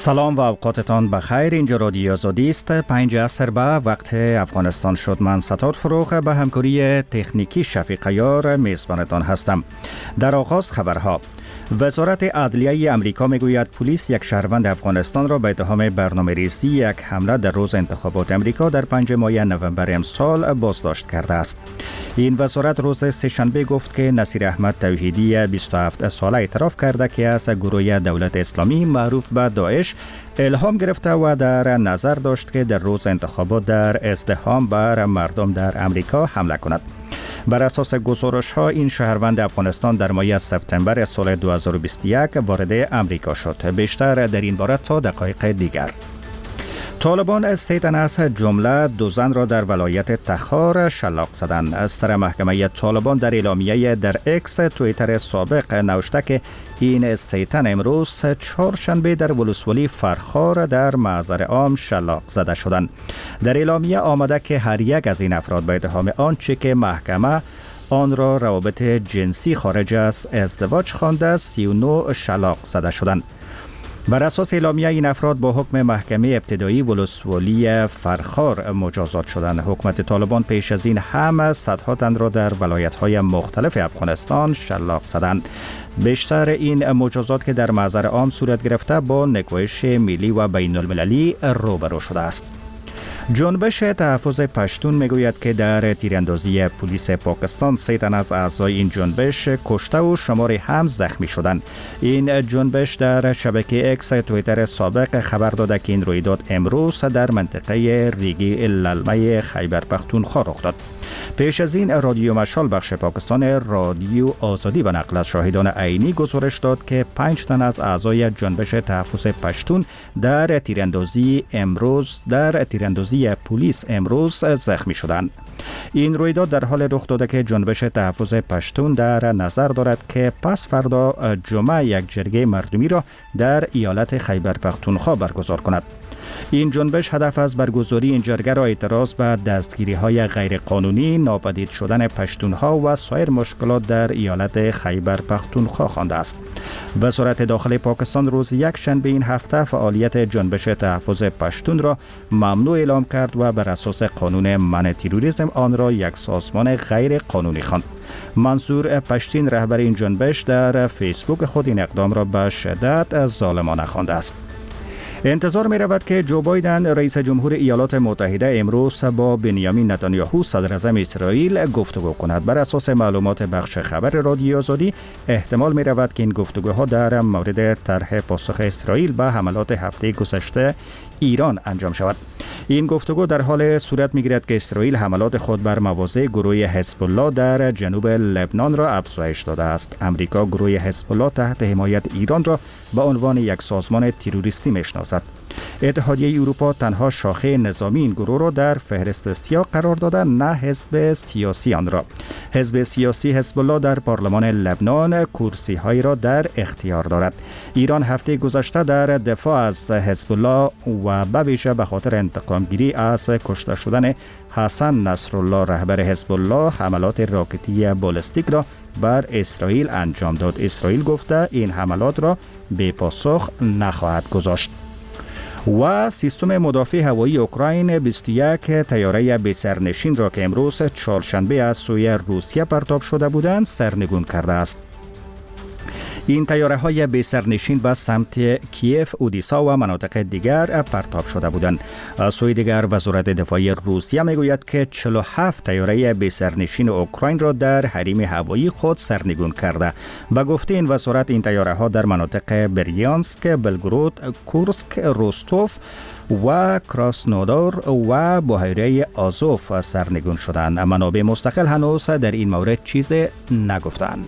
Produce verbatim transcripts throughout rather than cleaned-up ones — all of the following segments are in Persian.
سلام و اوقاتتان بخیر. اینجا رادیو آزادی است. پنج عصر به وقت افغانستان شد. من ستار فروغ به همکاری تکنیکی شفیق عیار میزبانتان هستم. در آغاز خبرها. وزارت عدلیه امریکا میگوید پلیس یک شهروند افغانستان را به اتهام برنامه‌ریزی یک حمله در روز انتخابات امریکا در پنجم ماه نوامبر امسال بازداشت کرده است. این وزارت روز سه‌شنبه گفت که نصیر احمد توحیدی بیست و هفت ساله اعتراف کرده که از گروه دولت اسلامی معروف به داعش الهام گرفته و در نظر داشت که در روز انتخابات در ازدحام بر مردم در امریکا حمله کند. بر اساس گزارش ها این شهروند افغانستان در ماه سپتامبر سال دو هزار و بیست و یک وارد امریکا شد. بیشتر در این باره تا دقایق دیگر. طالبان سه تن از جمله دو زن را در ولایت تخار شلاق زدند. از طرف محکمه طالبان در اعلامیه در اکس توییتر سابق نوشته که این سه تن امروز چهارشنبه در ولسوالی فرخار در محضر عام شلاق زده شدند. در اعلامیه آمده که هر یک از این افراد به اتهام آنچه که محکمه آن را روابط جنسی خارج از ازدواج خوانده سی و نه شلاق زده شدند. بر اساس اعلامیه این افراد با حکم محکمه ابتدایی ولسوالی فرخار مجازات شدند. حکومت طالبان پیش از این هم صدها تن را در ولایت‌های مختلف افغانستان شلاق زدند. بیشتر این مجازات که در محضر عام صورت گرفته با نگوش ملی و بین المللی روبرو شده است. جنبش تحفظ پشتون میگوید که در تیراندازی پلیس پاکستان سه تن از اعضای این جنبش کشته و شماری هم زخمی شدند. این جنبش در شبکه اکس توییتر سابق خبر داده که این رویداد امروز در منطقه ریگی للمه خیبر پختونخوا رخ داد. پیش از این رادیو مشال بخش پاکستان رادیو آزادی به نقل از شاهدان عینی گزارش داد که پنج تن از اعضای جنبش تحفظ پشتون در تیراندازی امروز در تیراندازی پلیس امروز زخمی شدند. این رویداد در حال رخ داده که جنبش تحفظ پشتون در نظر دارد که پس فردا جمعه یک جرگه مردمی را در ایالت خیبر پختونخوا برگزار کند. این جنبش هدف از برگزاری این جرگه را اعتراض به دستگیری های غیر قانونی، ناپدید شدن پشتونها و سایر مشکلات در ایالت خیبر پختونخوا خوانده است. وزارت داخلی پاکستان روز یک شنبه این هفته فعالیت جنبش تحفظ پشتون را ممنوع اعلام کرد و بر اساس قانون منع تروریسم آن را یک سازمان غیر قانونی خواند. منصور پشتین رهبر این جنبش در فیسبوک خود این اقدام را به شدت ظالمانه خوانده است. انتظار می رود که جو بایدن رئیس جمهور ایالات متحده امروز با بنیامین نتانیاهو صدر اعظم اسرائیل گفتگو کند. بر اساس معلومات بخش خبر رادیو آزادی احتمال می رود که این گفتگوها در مورد طرح پاسخ اسرائیل به حملات هفته گذشته ایران انجام شود. این گفتگو در حال صورت می گیرد که اسرائیل حملات خود بر مواضع گروه حزب الله در جنوب لبنان را افزایش داده است. امریکا گروه حزب الله تحت حمایت ایران را به عنوان یک سازمان تروریستی میشناسد. اتحادیه اروپا تنها شاخه نظامی این گروه را در فهرست سیاه قرار داده، نه حزب سیاسی آن را. حزب سیاسی حزب الله در پارلمان لبنان کرسی هایی را در اختیار دارد. ایران هفته گذشته در دفاع از حزب الله و به ویژه به خاطر انتقام گیری از کشته شدن حسن نصرالله رهبر حزب الله حملات راکتی بالستیک را بر اسرائیل انجام داد. اسرائیل گفته این حملات را بی پاسخ نخواهد گذاشت. و سیستم مدافع هوایی اوکراین بیست و یک طیاره بی سرنشین را که امروز چهارشنبه از سوی روسیه پرتاب شده بودند سرنگون کرده است. این طیاره های بی سرنشین به سمت کیف، اودیسا و مناطق دیگر پرتاب شده بودند. از سوی دیگر وزارت دفاعی روسیه میگوید که چهل و هفت طیاره بی سرنشین اوکراین را در حریم هوایی خود سرنگون کرده. به گفته این وزارت این طیاره ها در مناطق بریانسک، بلگرود، کورسک، روستوف و کراسنودار و بحیره آزوف سرنگون شدند. منابع مستقل هنوز در این مورد چیز نگفتند.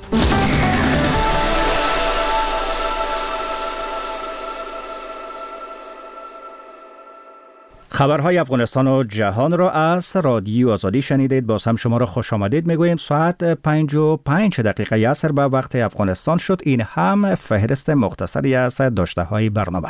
خبرهای افغانستان و جهان را از رادیو آزادی شنیدید. باز هم شما را خوش آمدید میگوییم. ساعت پنج و پنج دقیقه عصر به وقت افغانستان شد. این هم فهرست مختصری از داشته های برنامه.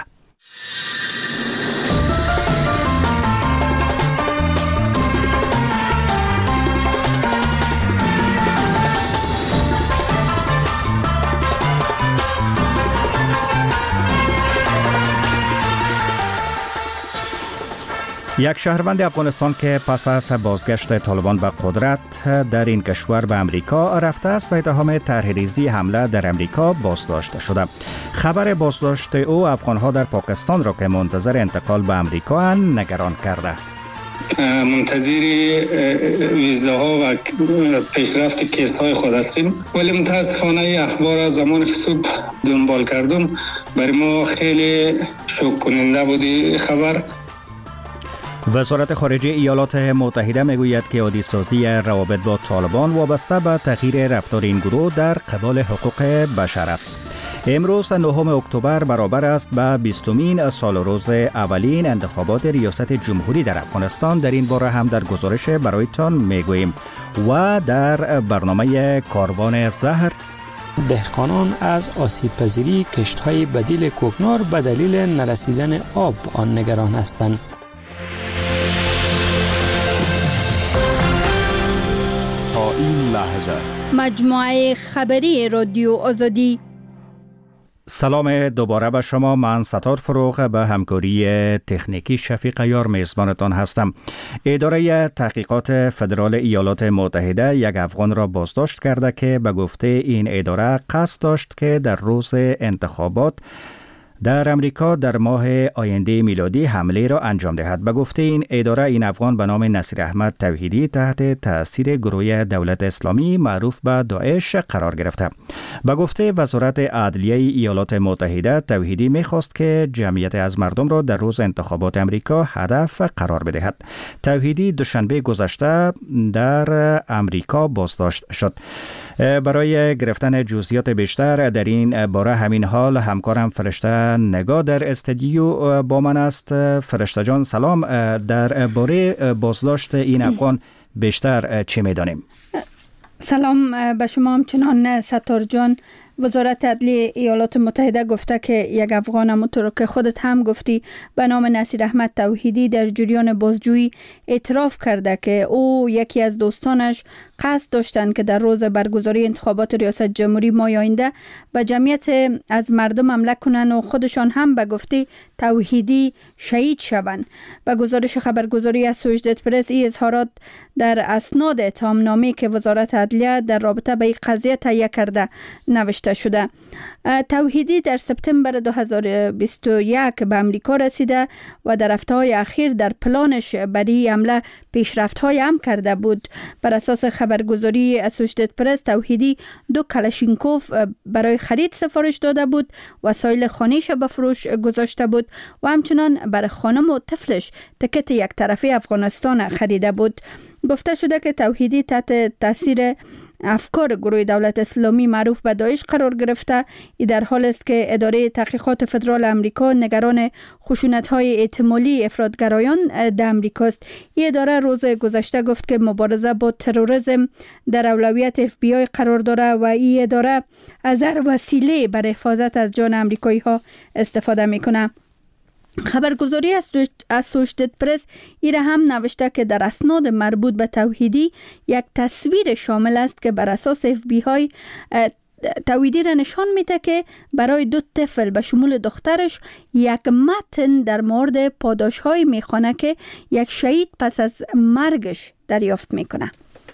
یک شهروند افغانستان که پس از بازگشت طالبان به قدرت در این کشور به امریکا رفته است به اتهام طرح‌ریزی حمله در امریکا بازداشت شده. خبر بازداشت او افغان‌ها در پاکستان را که منتظر انتقال به امریکا اند نگران کرده. منتظر ویزاها و پیشرفت کیس‌های خود هستیم، ولی متاسفانه اخبار از زمان که صبح دنبال کردم برای ما خیلی شوک کننده بود خبر. وزارت خارجه ایالات متحده میگوید که عادی‌سازی روابط با طالبان وابسته به تغییر رفتار این گروه در قبال حقوق بشر است. امروز نهم اکتبر برابر است به بیستمین سال روز اولین انتخابات ریاست جمهوری در افغانستان. در این باره هم در گزارش برایتان میگوییم و در برنامه کاروان زهر دهقانان از آسیب پذیری کشت‌های بدیل کوکنار به دلیل نرسیدن آب آن نگران هستند. تا این لحظه مجموعه خبری رادیو آزادی. سلام دوباره به شما. من ستار فروغ به همکاری تکنیکی شفیق عیار میزبانتان هستم. اداره تحقیقات فدرال ایالات متحده یک افغان را بازداشت کرده که به گفته این اداره قصد داشت که در روز انتخابات در امریکا در ماه آینده میلادی حمله را انجام دهد. به گفته این اداره این افغان به نام نصیر احمد توحیدی تحت تأثیر گروه دولت اسلامی معروف به داعش قرار گرفته. به گفته وزارت عدلیه ایالات متحده توحیدی می‌خواست که جمعیت از مردم را در روز انتخابات امریکا هدف قرار بدهد. توحیدی دوشنبه گذشته در امریکا بازداشت شد. برای گرفتن جزئیات بیشتر در این باره همین حال همکارم فرشته نگاه در استودیو با من است. فرشته جان سلام. در باره بازداشت این افغان بیشتر چی می‌دانیم؟ سلام به شما همچنان ستار جان. وزارت عدلیه ایالات متحده گفته که یک افغان همونطور که خودت هم گفتی به نام نصیر احمد توحیدی در جریان بازجویی اعتراف کرده که او یکی از دوستانش قصد داشتند که در روز برگزاری انتخابات ریاست جمهوری ماه آینده به جمعیت از مردم حمله کنند و خودشان هم به گفته توحیدی شهید شوند. به گزارش خبرگزاری اسوشییتد پرس این اظهارات در اسناد اتهامنامه‌ای که وزارت عدلیه در رابطه با این قضیه تهیه کرده نوشته شده. توحیدی در سپتامبر دو هزار و بیست و یک به امریکا رسیده و در هفته‌های اخیر در پلانش برای حمله پیشرفت‌های هم کرده بود. بر اساس خبرگزاری اسوشییتد پرس توحیدی دو کلاشینکوف برای خرید سفارش داده بود، وسایل خانه‌اش به فروش گذاشته بود و همچنان برای خانم و طفلش تکت یک طرفه افغانستان خریده بود. گفته شده که توحیدی تحت تاثیر افکار گروه دولت اسلامی معروف به داعش قرار گرفته. این در حال است که اداره تحقیقات فدرال امریکا نگران خشونت‌های احتمالی افراطگرایان در امریکا است. این اداره روز گذشته گفت که مبارزه با تروریسم در اولویت اف بی آی قرار داره و این اداره از هر وسیله برای حفاظت از جان امریکایی‌ها استفاده می‌کنه. خبرگزاری اسوشییتد پرس ایره هم نوشته که در اسناد مربوط به توحیدی یک تصویر شامل است که بر اساس اف بی آی توحیدی را نشان میده که برای دو طفل به شمول دخترش یک متن در مورد پاداش‌های میخوانه که یک شهید پس از مرگش دریافت میکنه.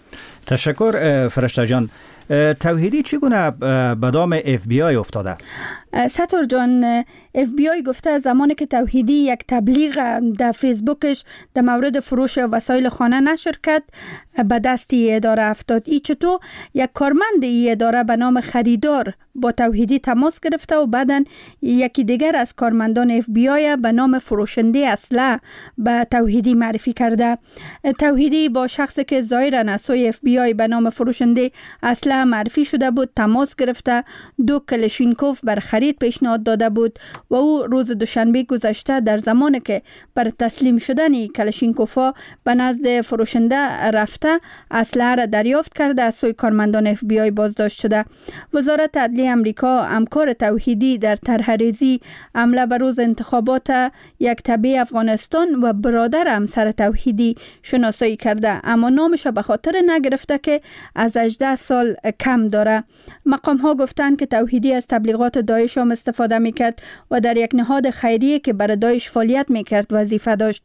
تشکر فرشته جان. توحیدی چگونه به دام اف بی آی افتاده؟ ستار جان، اف بی آی گفته زمانی که توحیدی یک تبلیغ در فیسبوکش در مورد فروش وسایل خانه نشر کرد به دست ای اداره افتاد. ای چطور یک کارمند ای اداره به نام خریدار با توحیدی تماس گرفته و بعدن یکی دیگر از کارمندان اف بی آی به نام فروشنده اسلحه به توحیدی معرفی کرده. توحیدی با شخصی که ظاهراً از سوی اف بی آی به نام فروشنده اسلحه معرفی شده بود تماس گرفته، دو کلاشینکوف بر خرید پیشنهاد داده بود و او روز دوشنبه گذشته در زمانی که بر تسلیم شدن کلاشینکوفا به نزد فروشنده رفته اسلحه را دریافت کرده از سوی کارمندان اف بی آی بازداشت شده. وزارت عدلیه امریکا همکار توحیدی در طرح‌ریزی حمله بر روز انتخابات یک تبع افغانستان و برادر همسر توحیدی شناسایی کرده، اما نامش به خاطر نگرفته که از هجده سال کم داره. مقام ها گفتند که توحیدی از تبلیغات داعش هم استفاده میکرد و در یک نهاد خیریه که برای داعش فعالیت میکرد وظیفه داشت.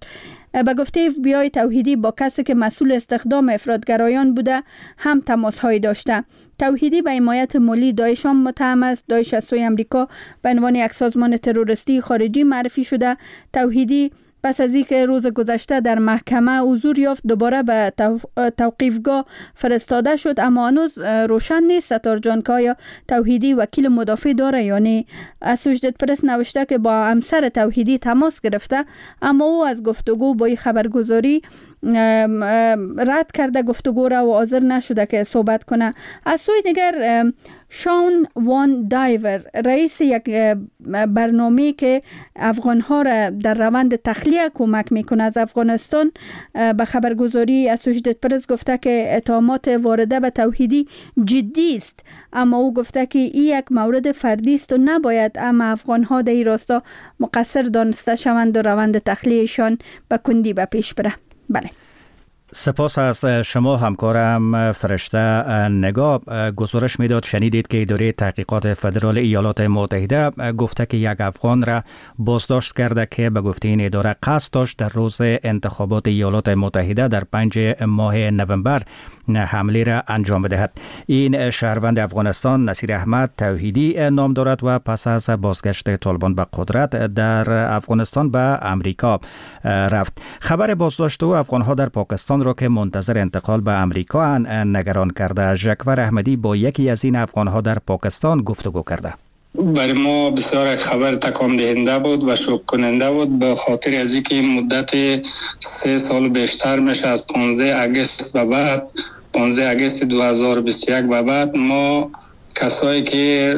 به گفته اف بی آی توحیدی با کسی که مسئول استخدام افراطگرایان بوده هم تماس های داشته. توحیدی به حمایت مالی داعش هم متهم است. داعش از سوی امریکا به عنوان یک سازمان تروریستی خارجی معرفی شده. توحیدی پس از اینکه روز گذشته در محکمه حضور یافت دوباره به توقیفگاه فرستاده شد، اما هنوز روشن نیست ستار جان که آیا توحیدی وکیل مدافع داره یا نه. اسوشیتد پرس نوشته که با همسر توحیدی تماس گرفته، اما او از گفتگو با این خبرگزاری رد کرده گفتگو را و حاضر نشده که صحبت کنه. از سوی دیگر شان وان دایور، رئیس یک برنامه که افغانها را در روند تخلیه کمک میکنه از افغانستان، به خبرگزاری اسوشیتد پرس گفته که اتهامات وارده به توحیدی جدی است، اما او گفته که این یک مورد فردی است و نباید اما افغانها در این راستا مقصر دانسته شوند و روند تخلیهشان به کندی به پیش بره. بله. سپاس از شما همکارم فرشته نگاه. گزارش میداد شنیدید که اداره تحقیقات فدرال ایالات متحده گفته که یک افغان را بازداشت کرده که به گفته این اداره قصد داشت در روز انتخابات ایالات متحده در پنج ماه نوامبر حمله را انجام بدهد. این شهروند افغانستان نصیر احمد توحیدی نام دارد و پس از بازگشت طالبان به قدرت در افغانستان به امریکا رفت. خبر بازداشت او افغانها در پاکستان را که منتظر انتقال به امریکا نگران کرده. ژکور احمدی با یکی از این افغانها در پاکستان گفتگو کرده. برای ما بسیار خبر تکان دهنده بود و شوک کننده بود، به خاطر از اینکه مدت سه سال بیشتر میشه، از پانزده آگوست به بعد پانزده آگوست دو هزار و بیست و یک به بعد ما کسایی که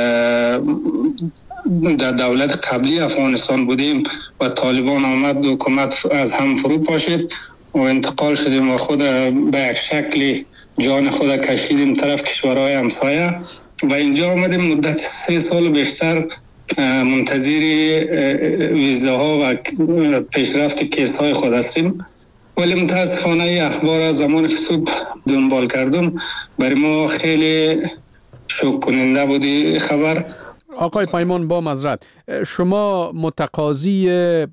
در دولت قبلی افغانستان بودیم و طالبان آمد و حکومت از هم فرو پاشید و انتقال شدیم و خود به یک شکلی جان خود کشیدیم طرف کشورهای همسایه و اینجا آمدیم. مدت سه سال بیشتر منتظر ویزاها و پیشرفت کیس‌های خود هستیم، ولی متاسفانه اخبار از زمان که صبح دنبال کردم برای ما خیلی شوک کننده بودی خبر. آقای پیمان با معذرت، شما متقاضی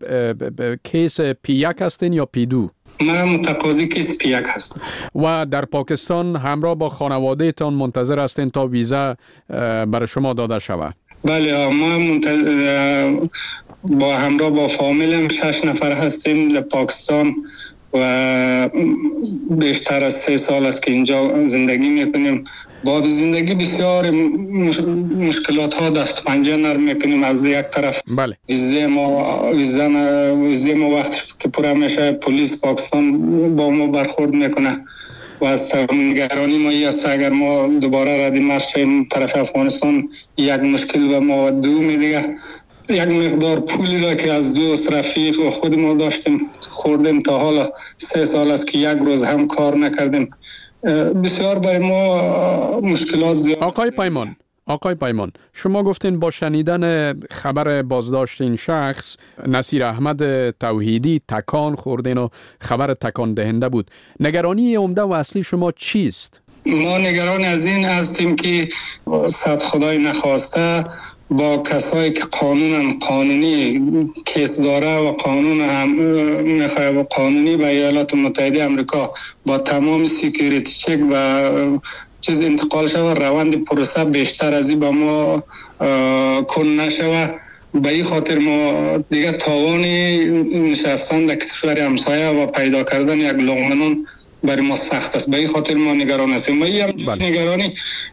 کیس پی یک هستین یا پی دو؟ من متقاضی کیس پی یک هستم. و در پاکستان همراه با خانواده تان منتظر هستین تا ویزا برای شما داده شود؟ بله، ما منتظر با همراه با فامیلم شش نفر هستیم در پاکستان و بیشتر از سه سال است که اینجا زندگی میکنیم. با زندگی بسیار مشکلات ها دست پنجه نرم میکنیم. از یک طرف بله. ویزه ما ویزه ما ویزه ما وقتی که پر میشه پلیس پاکستان با ما برخورد میکنه و از نگرانی ما این است اگر ما دوباره ردی مرشیم طرف افغانستان یک مشکل به ما دو میدیگه. یک مقدار پولی را که از دوست رفیق و خود ما داشتیم خوردیم تا حالا سه سال است که یک روز هم کار نکردیم. بسیار برای ما مشکلات زیاد. آقای پیمان آقای پیمان شما گفتین با شنیدن خبر بازداشت این شخص نصیر احمد توحیدی تکان خوردین و خبر تکان دهنده بود. نگرانی عمده و اصلی شما چیست؟ ما نگران از این هستیم که صد خدای نخواسته با کسایی که قانون قانونی کیس داره و قانون هم میخواه و قانونی به ایالات متحده آمریکا با تمام سیکیوریتی چک و چیز انتقال شود، روند پروسه بیشتر از این با ما کن نشود. به این خاطر ما دیگه تاوانی نشستن در کشور همسایه و پیدا کردن یک لقمه نان برای ما سخت است. به این خاطر ما نگران هستیم. ما هم بله. نگرانی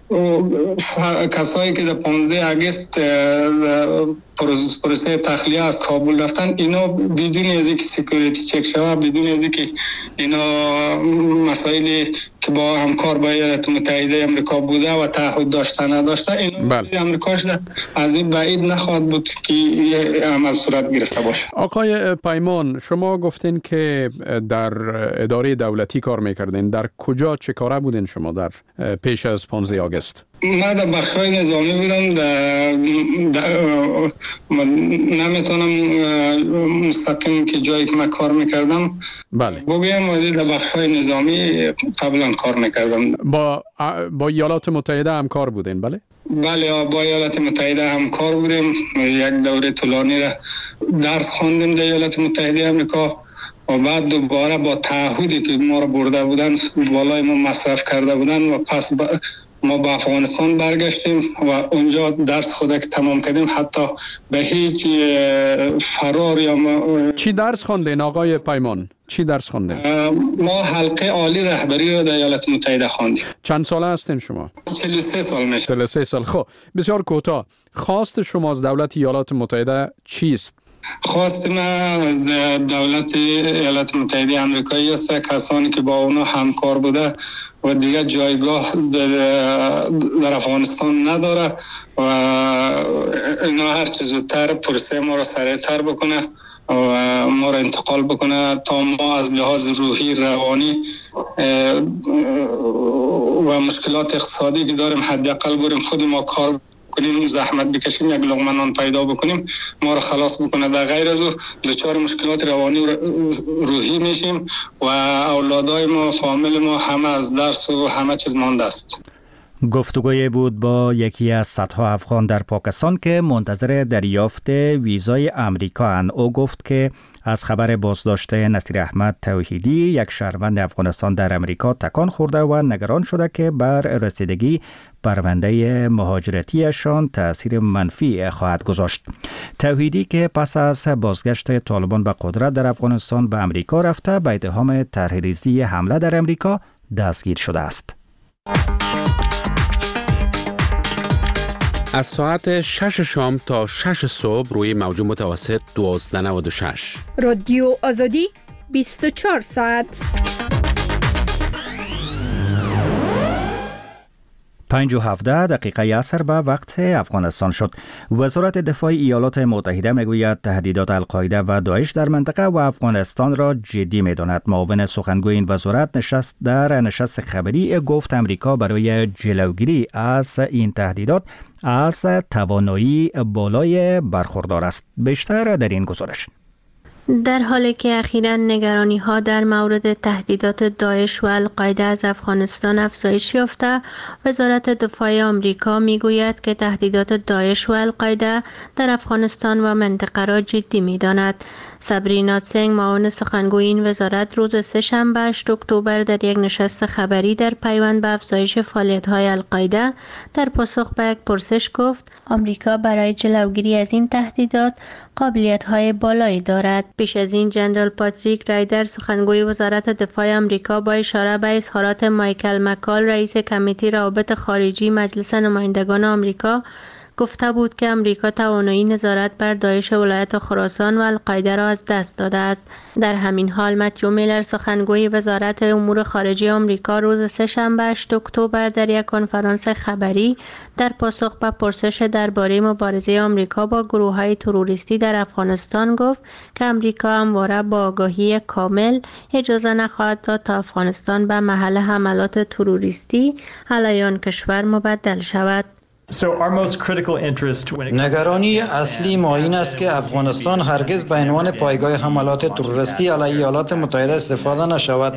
کسایی که در پانزده آگوست پروسه تخلیه از کابل رفتن، اینا بدون از اینکه سکیوریتی چک شود، بدون از اینکه اینا مسائلی که با همکار با ایالات متحده آمریکا بوده و تعهد داشته نداشته، اینا بله. آمریکاش از این بعید نخواهد بود که عمل صورت گرفته باشه. آقای پیمان شما گفتین که در اداره دولتی کار میکردین. در کجا چه کاره بودین شما در پیش از پانزده آگوست؟ من در بخشای نظامی بودم. در, در نمیتونم مستقیم که جایی که من کار میکردم بله بگویم، ولی در بخشای نظامی قبلا کار میکردم. با با ایالات متحده هم کار بودین؟ بله بله با ایالات متحده هم کار بودیم. یک دوره طولانی را درس خواندیم در ایالات متحده آمریکا و بعد دوباره با تعهدی که ما را برده بودن بالای ما مصرف کرده بودن و پس با ما به افغانستان برگشتیم و اونجا درس خود که تمام کردیم. حتی به هیچ فرار یا ما... چی درس خواندین آقای پیمان؟ چی درس خواندین؟ ما حلقه عالی رهبری رو در ایالات متحده خواندیم. چند ساله هستین شما؟ چهل و سه سال میشه. چهل و سه سال. خب بسیار کوتاه، خواست شما از دولت ایالات متحده چیست؟ خواست من از دولت ایالات متحده آمریکایی است کسانی که با اونا همکار بوده و دیگه جایگاه در, در افغانستان نداره و اینا هر چه زودتر پروسه ما را سریعتر بکنه و ما را انتقال بکنه تا ما از لحاظ روحی روانی و مشکلات اقتصادی که داریم حداقل بریم خود ما کار کنیم، زحمت بکشیم، یک لقمه نان پیدا بکنیم، ما رو خلاص بکنه. در غیر از او دچار مشکلات روانی و روحی میشیم و اولادای ما، فامیل ما همه از درس و همه چیز مانده است. گفتگوی بود با یکی از صدها افغان در پاکستان که منتظر دریافت ویزای امریکا اند. او گفت که از خبر بازداشت نصیر احمد توحیدی، یک شهروند افغانستان در امریکا، تکان خورده و نگران شده که بر رسیدگی پرونده مهاجرتیشان تأثیر منفی خواهد گذاشت. توحیدی که پس از بازگشت طالبان به قدرت در افغانستان به امریکا رفته، به اتهام طرحریزی حمله در امریکا دستگیر شده است. از ساعت شش شام تا شش صبح روی موج متوسط دوازده و نود و شش. رادیو آزادی بیست و چهار ساعت. پنج و هفده دقیقه عصر به وقت افغانستان شد. وزارت دفاع ایالات متحده میگوید تهدیدات القاعده و داعش در منطقه و افغانستان را جدی میداند. معاون سخنگوی این وزارت نشست در نشست خبری گفت امریکا برای جلوگیری از این تهدیدات از توانایی بالای برخوردار است. بیشتر در این گزارش. در حالی که اخیراً نگرانی‌ها در مورد تهدیدات داعش و القاعده از افغانستان افزایش یافته، وزارت دفاع آمریکا میگوید که تهدیدات داعش و القاعده در افغانستان و منطقه را جدی می‌داند. سابرینا سنگ، معاون سخنگوی این وزارت، روز سه‌شنبه هشتم اکتبر در یک نشست خبری در پیوند به افزایش فعالیت‌های القاعده در پاسخ به یک پرسش گفت آمریکا برای جلوگیری از این تهدیدات قابلیت‌های بالایی دارد. پیش از این جنرال پاتریک رایدر، سخنگوی وزارت دفاع آمریکا، با اشاره به اظهارات مایکل مکال، رئیس کمیته روابط خارجی مجلس نمایندگان آمریکا، گفته بود که امریکا توانایی نظارت بر داعش ولایت خراسان و القاعده را از دست داده است. در همین حال متیو میلر، سخنگوی وزارت امور خارجه آمریکا، روز سه‌شنبه هشتم اکتبر در یک کنفرانس خبری در پاسخ به پرسش درباره مبارزه آمریکا با گروه‌های تروریستی در افغانستان گفت که امریکا همواره با آگاهی کامل اجازه نخواهد داد تا افغانستان به محل حملات تروریستی علیه آن کشور مبدل شود. نگرانی اصلی ما این است که افغانستان هرگز به عنوان پایگاه حملات تروریستی علیه ایالات متحده استفاده نشود.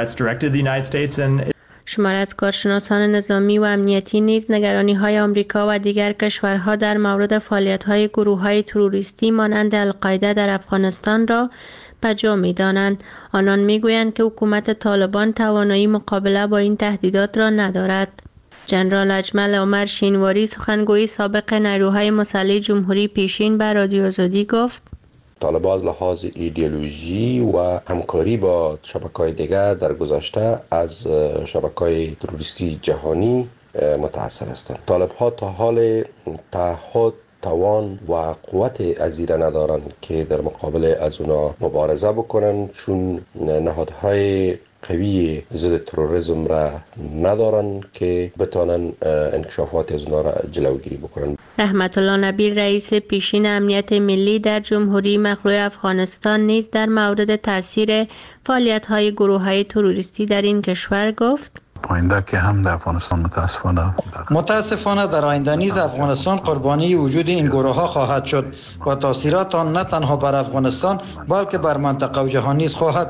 شمار از کارشناسان نظامی و امنیتی نیز نگرانی‌های آمریکا و دیگر کشورها در مورد فعالیت‌های گروه‌های تروریستی مانند القاعده در افغانستان را بجا می‌دانند. آنان می‌گویند که حکومت طالبان توانایی مقابله با این تهدیدات را ندارد. جنرال اجمل عمر شینواری، سخنگوی سابق نیروهای مسلح جمهوری پیشین، به رادیو آزادی گفت طالبان از لحاظ ایدئولوژی و همکاری با شبکه‌های دیگر در گذشته از شبکه‌های تروریستی جهانی متأثر هستند. طالب‌ها تا حال تعهد، توان و قوت ازیره ندارند که در مقابل از اونا مبارزه بکنن، چون نهادهای قوی ضد تروریسم را ندارن که بتانن انکشافات از اونا را جلوگیری بکنن. رحمت الله نبیل، رئیس پیشین امنیت ملی در جمهوری مخلوع افغانستان، نیز در مورد تاثیر فعالیت‌های گروه‌های تروریستی در این کشور گفت آینده که هم در افغانستان متاسفانه متاسفانه در آینده نیز افغانستان قربانی وجود این گروه ها خواهد شد و تاثیرات آن نه تنها بر افغانستان بلکه بر منطقه و جهان نیز خواهد بود.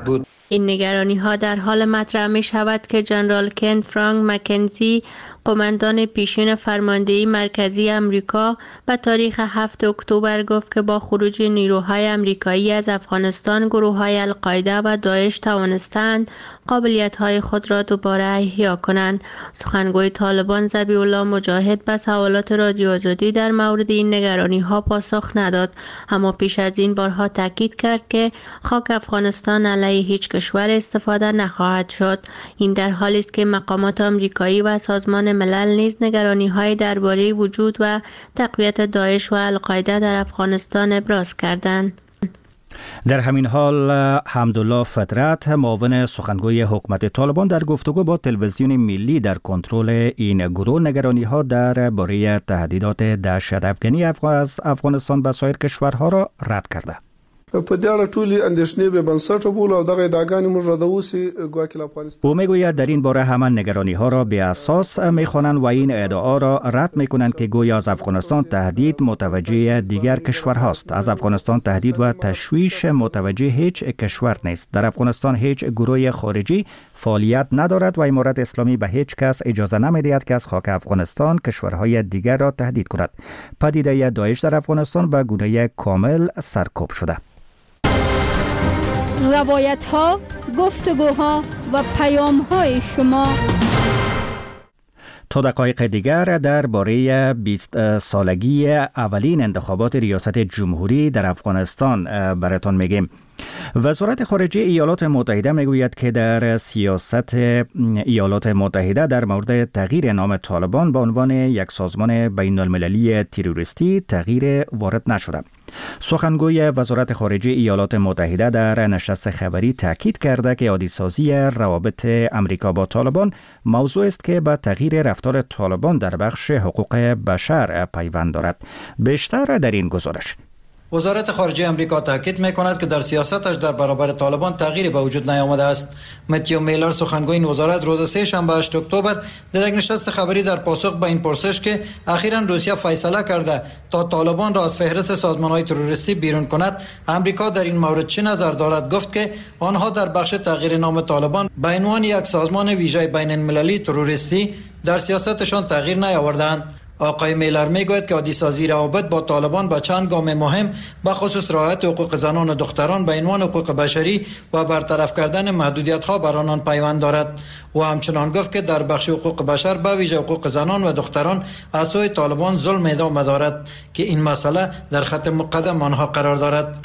این نگرانی ها در حال مطرح می شود که جنرال کن فرانک مکنزی، قماندان پیشین فرماندهی مرکزی امریکا، به تاریخ هفتم اکتبر گفت که با خروج نیروهای امریکایی از افغانستان، گروه‌های القاعده و داعش توانستند قابلیت‌های خود را دوباره احیا کنند. سخنگوی طالبان ذبیح الله مجاهد به سوالات رادیو آزادی در مورد این نگرانی‌ها پاسخ نداد، اما پیش از این بارها تاکید کرد که خاک افغانستان علیه هیچ کشور استفاده نخواهد شد. این در حالی است که مقامات آمریکایی و سازمان ملل نیز نگرانی‌های درباره وجود و تقویت داعش و القاعده در افغانستان ابراز کردند. در همین حال حمدالله فطرت، معاون سخنگوی حکومت طالبان، در گفتگو با تلویزیون ملی در کنترل این گروه نگرانی‌ها درباره تهدیدات دهشت افغانی از افغانستان به سایر کشورها را رد کرده. په دې اړه ټولې اندېښنې به بنسټه بولو او دغه ادعاګانې موږ ردوسي ګواکې افغانستان. او میگوید در این باره همان نگرانی ها را به اساس میخوانند و این ادعا را رد میکنند که گویا از افغانستان تهدید متوجه دیگر کشورهاست. از افغانستان تهدید و تشویش متوجه هیچ کشور نیست. در افغانستان هیچ گروه خارجی فعالیت ندارد و امارت اسلامی به هیچ کس اجازه نمیدهد که از خاک افغانستان کشورهای دیگر را تهدید کند. پدیده داعش در افغانستان به گونه کامل سرکوب شده. روایت ها، گفتگوها و پیام های شما. تا دقایق دیگر درباره بیست سالگی اولین انتخابات ریاست جمهوری در افغانستان براتون میگیم. وزارت خارجه ایالات متحده میگوید که در سیاست ایالات متحده در مورد تغییر نام طالبان به عنوان یک سازمان بین المللی تروریستی تغییر وارد نشده. سخنگوی وزارت خارجه ایالات متحده در نشست خبری تاکید کرده که عادی‌سازی روابط امریکا با طالبان موضوع است که به تغییر رفتار طالبان در بخش حقوق بشر پیوند دارد. بیشتر در این گزارش. وزارت خارجه امریکا تاکید می‌کند که در سیاستش در برابر طالبان تغییری به وجود نیامده است. متیو میلر، سخنگوی این وزارت، روز سه شنبه هشتم اکتبر در یک نشست خبری در پاسخ به این پرسش که اخیراً روسیه فیصله کرده تا طالبان را از فهرست سازمان‌های تروریستی بیرون کند، امریکا در این مورد چه نظر دارد، گفت که آنها در بخش تغییر نام طالبان به عنوان یک سازمان ویژه بین المللی تروریستی در سیاستشان تغییر نیاوردند. آقای میلر میگوید که عادی‌سازی روابط با طالبان با چند گام مهم به خصوص رعایت حقوق زنان و دختران به عنوان حقوق بشری و برطرف کردن محدودیت‌ها بر آنان پیوند دارد. و همچنان گفت که در بخش حقوق بشر به ویژه حقوق زنان و دختران از سوی طالبان ظلم ادامه دارد که این مسئله در خط مقدم آنها قرار دارد.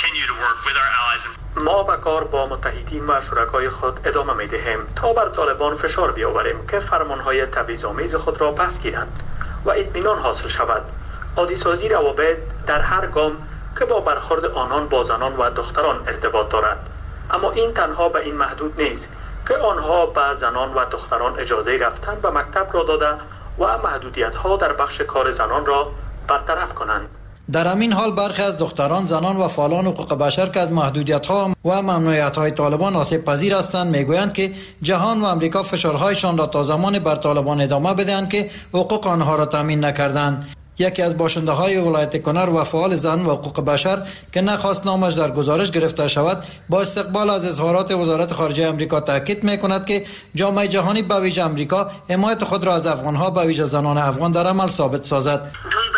ما به کار با متحدین و شرکای خود ادامه می‌دهیم تا بر طالبان فشار بیاوریم که فرمان‌های تبعیض‌آمیز خود را پس گیرند و اطمینان حاصل شود. عادی‌سازی روابط در هر گام که با برخورد آنان با زنان و دختران ارتباط دارد، اما این تنها به این محدود نیست که آنها به زنان و دختران اجازه رفتن به مکتب را داده و محدودیت‌ها در بخش کار زنان را برطرف کنند. در همین حال برخی از دختران، زنان و فعالان حقوق بشر که از محدودیت‌ها و ممنوعیت‌های طالبان آسیب پذیر هستند میگویند که جهان و امریکا فشارهایشان را تا زمان بر طالبان ادامه بدهند که حقوق آنها را تامین نکردند. یکی از باشنده‌های ولایت کنر و فعال زن و حقوق بشر که نخواست نامش در گزارش گرفته شود، با استقبال از اظهارات وزارت خارجه امریکا تاکید می‌کند که جامعه جهانی به ویژه امریکا حمایت خود را از افغان‌ها به ویژه زنان افغان در عمل ثابت سازد.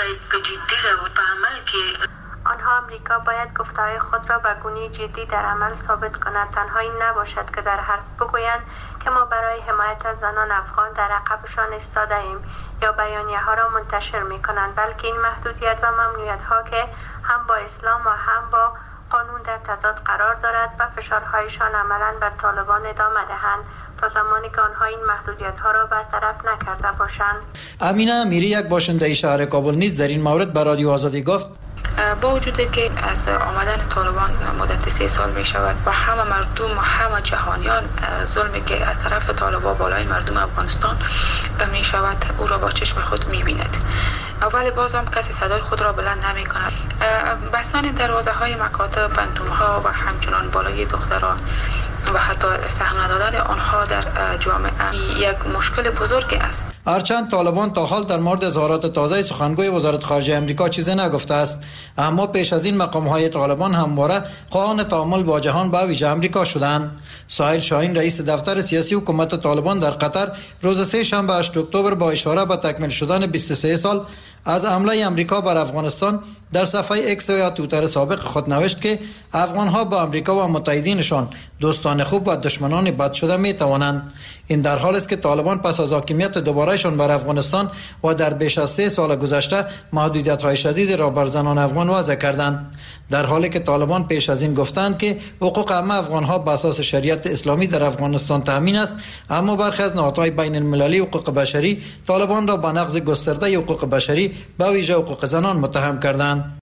آنها امریکا باید گفته‌های خود را به گونه جدی در عمل ثابت کند. تنها این نباشد که در حرف بگویند که ما برای حمایت از زنان افغان در عقبشان ایستاده ایم یا بیانیه ها را منتشر می کنند، بلکه این محدودیت و ممنوعیت ها که هم با اسلام و هم با قانون در تضاد قرار دارد و فشارهایشان عملاً بر طالبان ادامه دهند تا زمانی که آنها این محدودیت ها را برطرف نکرده باشند. امینه امیری، یک باشنده شهر کابل، نیز در این مورد به رادیو آزادی گفت با وجودی که از آمدن طالبان مدت سه سال می شود و همه مردم و همه جهانیان ظلمی که از طرف طالبان بالای مردم افغانستان می شود او را با چشم خود می بیند، ولی باز هم کسی صدای خود را بلند نمی کند. بستن دروازه های مکاتب، پنتون ها و همچنان بالای دختران و حتی صحنه دادن آنها در جامعه یک مشکل بزرگی است. هرچند طالبان تا حال در مورد اظهارات تازه سخنگوی وزارت خارجه امریکا چیزی نگفته است، اما پیش از این مقام‌های طالبان همواره خواهان تعامل با جهان به ویژه امریکا شدند. سهیل شاهین رئیس دفتر سیاسی حکومت طالبان در قطر روز سه شنبه هشتم اکتبر با اشاره به تکمیل شدن بیست و سه سال از حمله امریکا بر افغانستان در صفحه ایکس یا توییتر سابق خود نوشت که افغان‌ها با امریکا و متحدینشان دوستان خوب و دشمنان بد شده می توانند. این در حالی است که طالبان پس از حاکمیت دوبارهشان بر افغانستان و در بیش از سه سال گذشته محدودیت‌های شدید را بر زنان افغان وضع کردند، در حالی که طالبان پیش از این گفتند که حقوق همه افغان‌ها بر اساس شریعت اسلامی در افغانستان تامین است، اما برخی از نهادهای بین المللی حقوق بشری طالبان را به نقض گسترده حقوق بشری به ویژه حقوق زنان متهم کردند.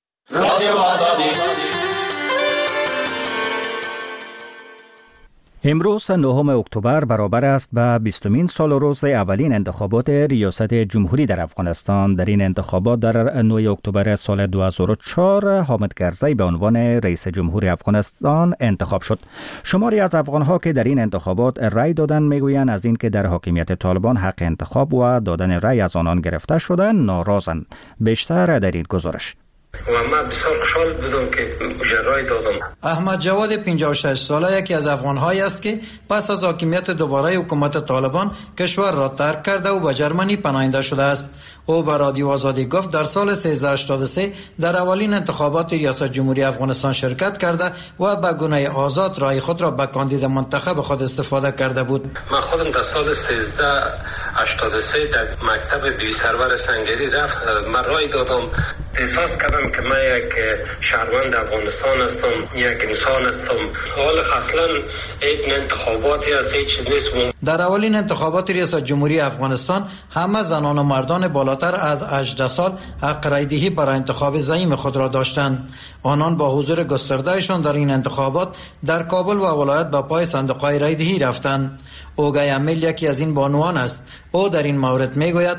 امروز نهم اکتبر برابر است به بیستمین سال روز اولین انتخابات ریاست جمهوری در افغانستان. در این انتخابات در نهم اکتبر سال دو هزار و چهار حامد کرزی به عنوان رئیس جمهوری افغانستان انتخاب شد. شماری از افغانها که در این انتخابات رأی دادند میگویند از اینکه در حاکمیت طالبان حق انتخاب و دادن رأی از آنان گرفته شده ناراضند. بیشتر در این گزارش. و من بسیار خوشحال بودم که رای دادم. احمد جواد پنجاه و شش ساله یکی از افغان‌هایی است که پس از حاکمیت دوباره حکومت طالبان کشور را ترک کرده و به جرمنی پناهنده شده است. او به رادیو آزادی گفت در سال سیزده هشتاد و سه در اولین انتخابات ریاست جمهوری افغانستان شرکت کرده و به گونه آزاد رای خود را به کاندید منتخب خود استفاده کرده بود. من خودم در سال سیزده هشتاد و سه در مکتب بی سرور سنگری رفت، من رای دادم. احساس کردم که من یک شهروند افغانستان هستم، یک انسان هستم. حال اصلا این انتخاباتی از هیچ نیست. در اولین انتخابات ریاست جمهوری افغانستان همه زنان و مردان بالاتر از هجده سال حق رای دهی برای انتخاب زعیم خود را داشتند. آنان با حضور گستردهشان در این انتخابات در کابل و ولایت به پای صندوق‌های رای دهی رفتند. اوگای امیل یکی از این بانوان است. او در این مورد میگوید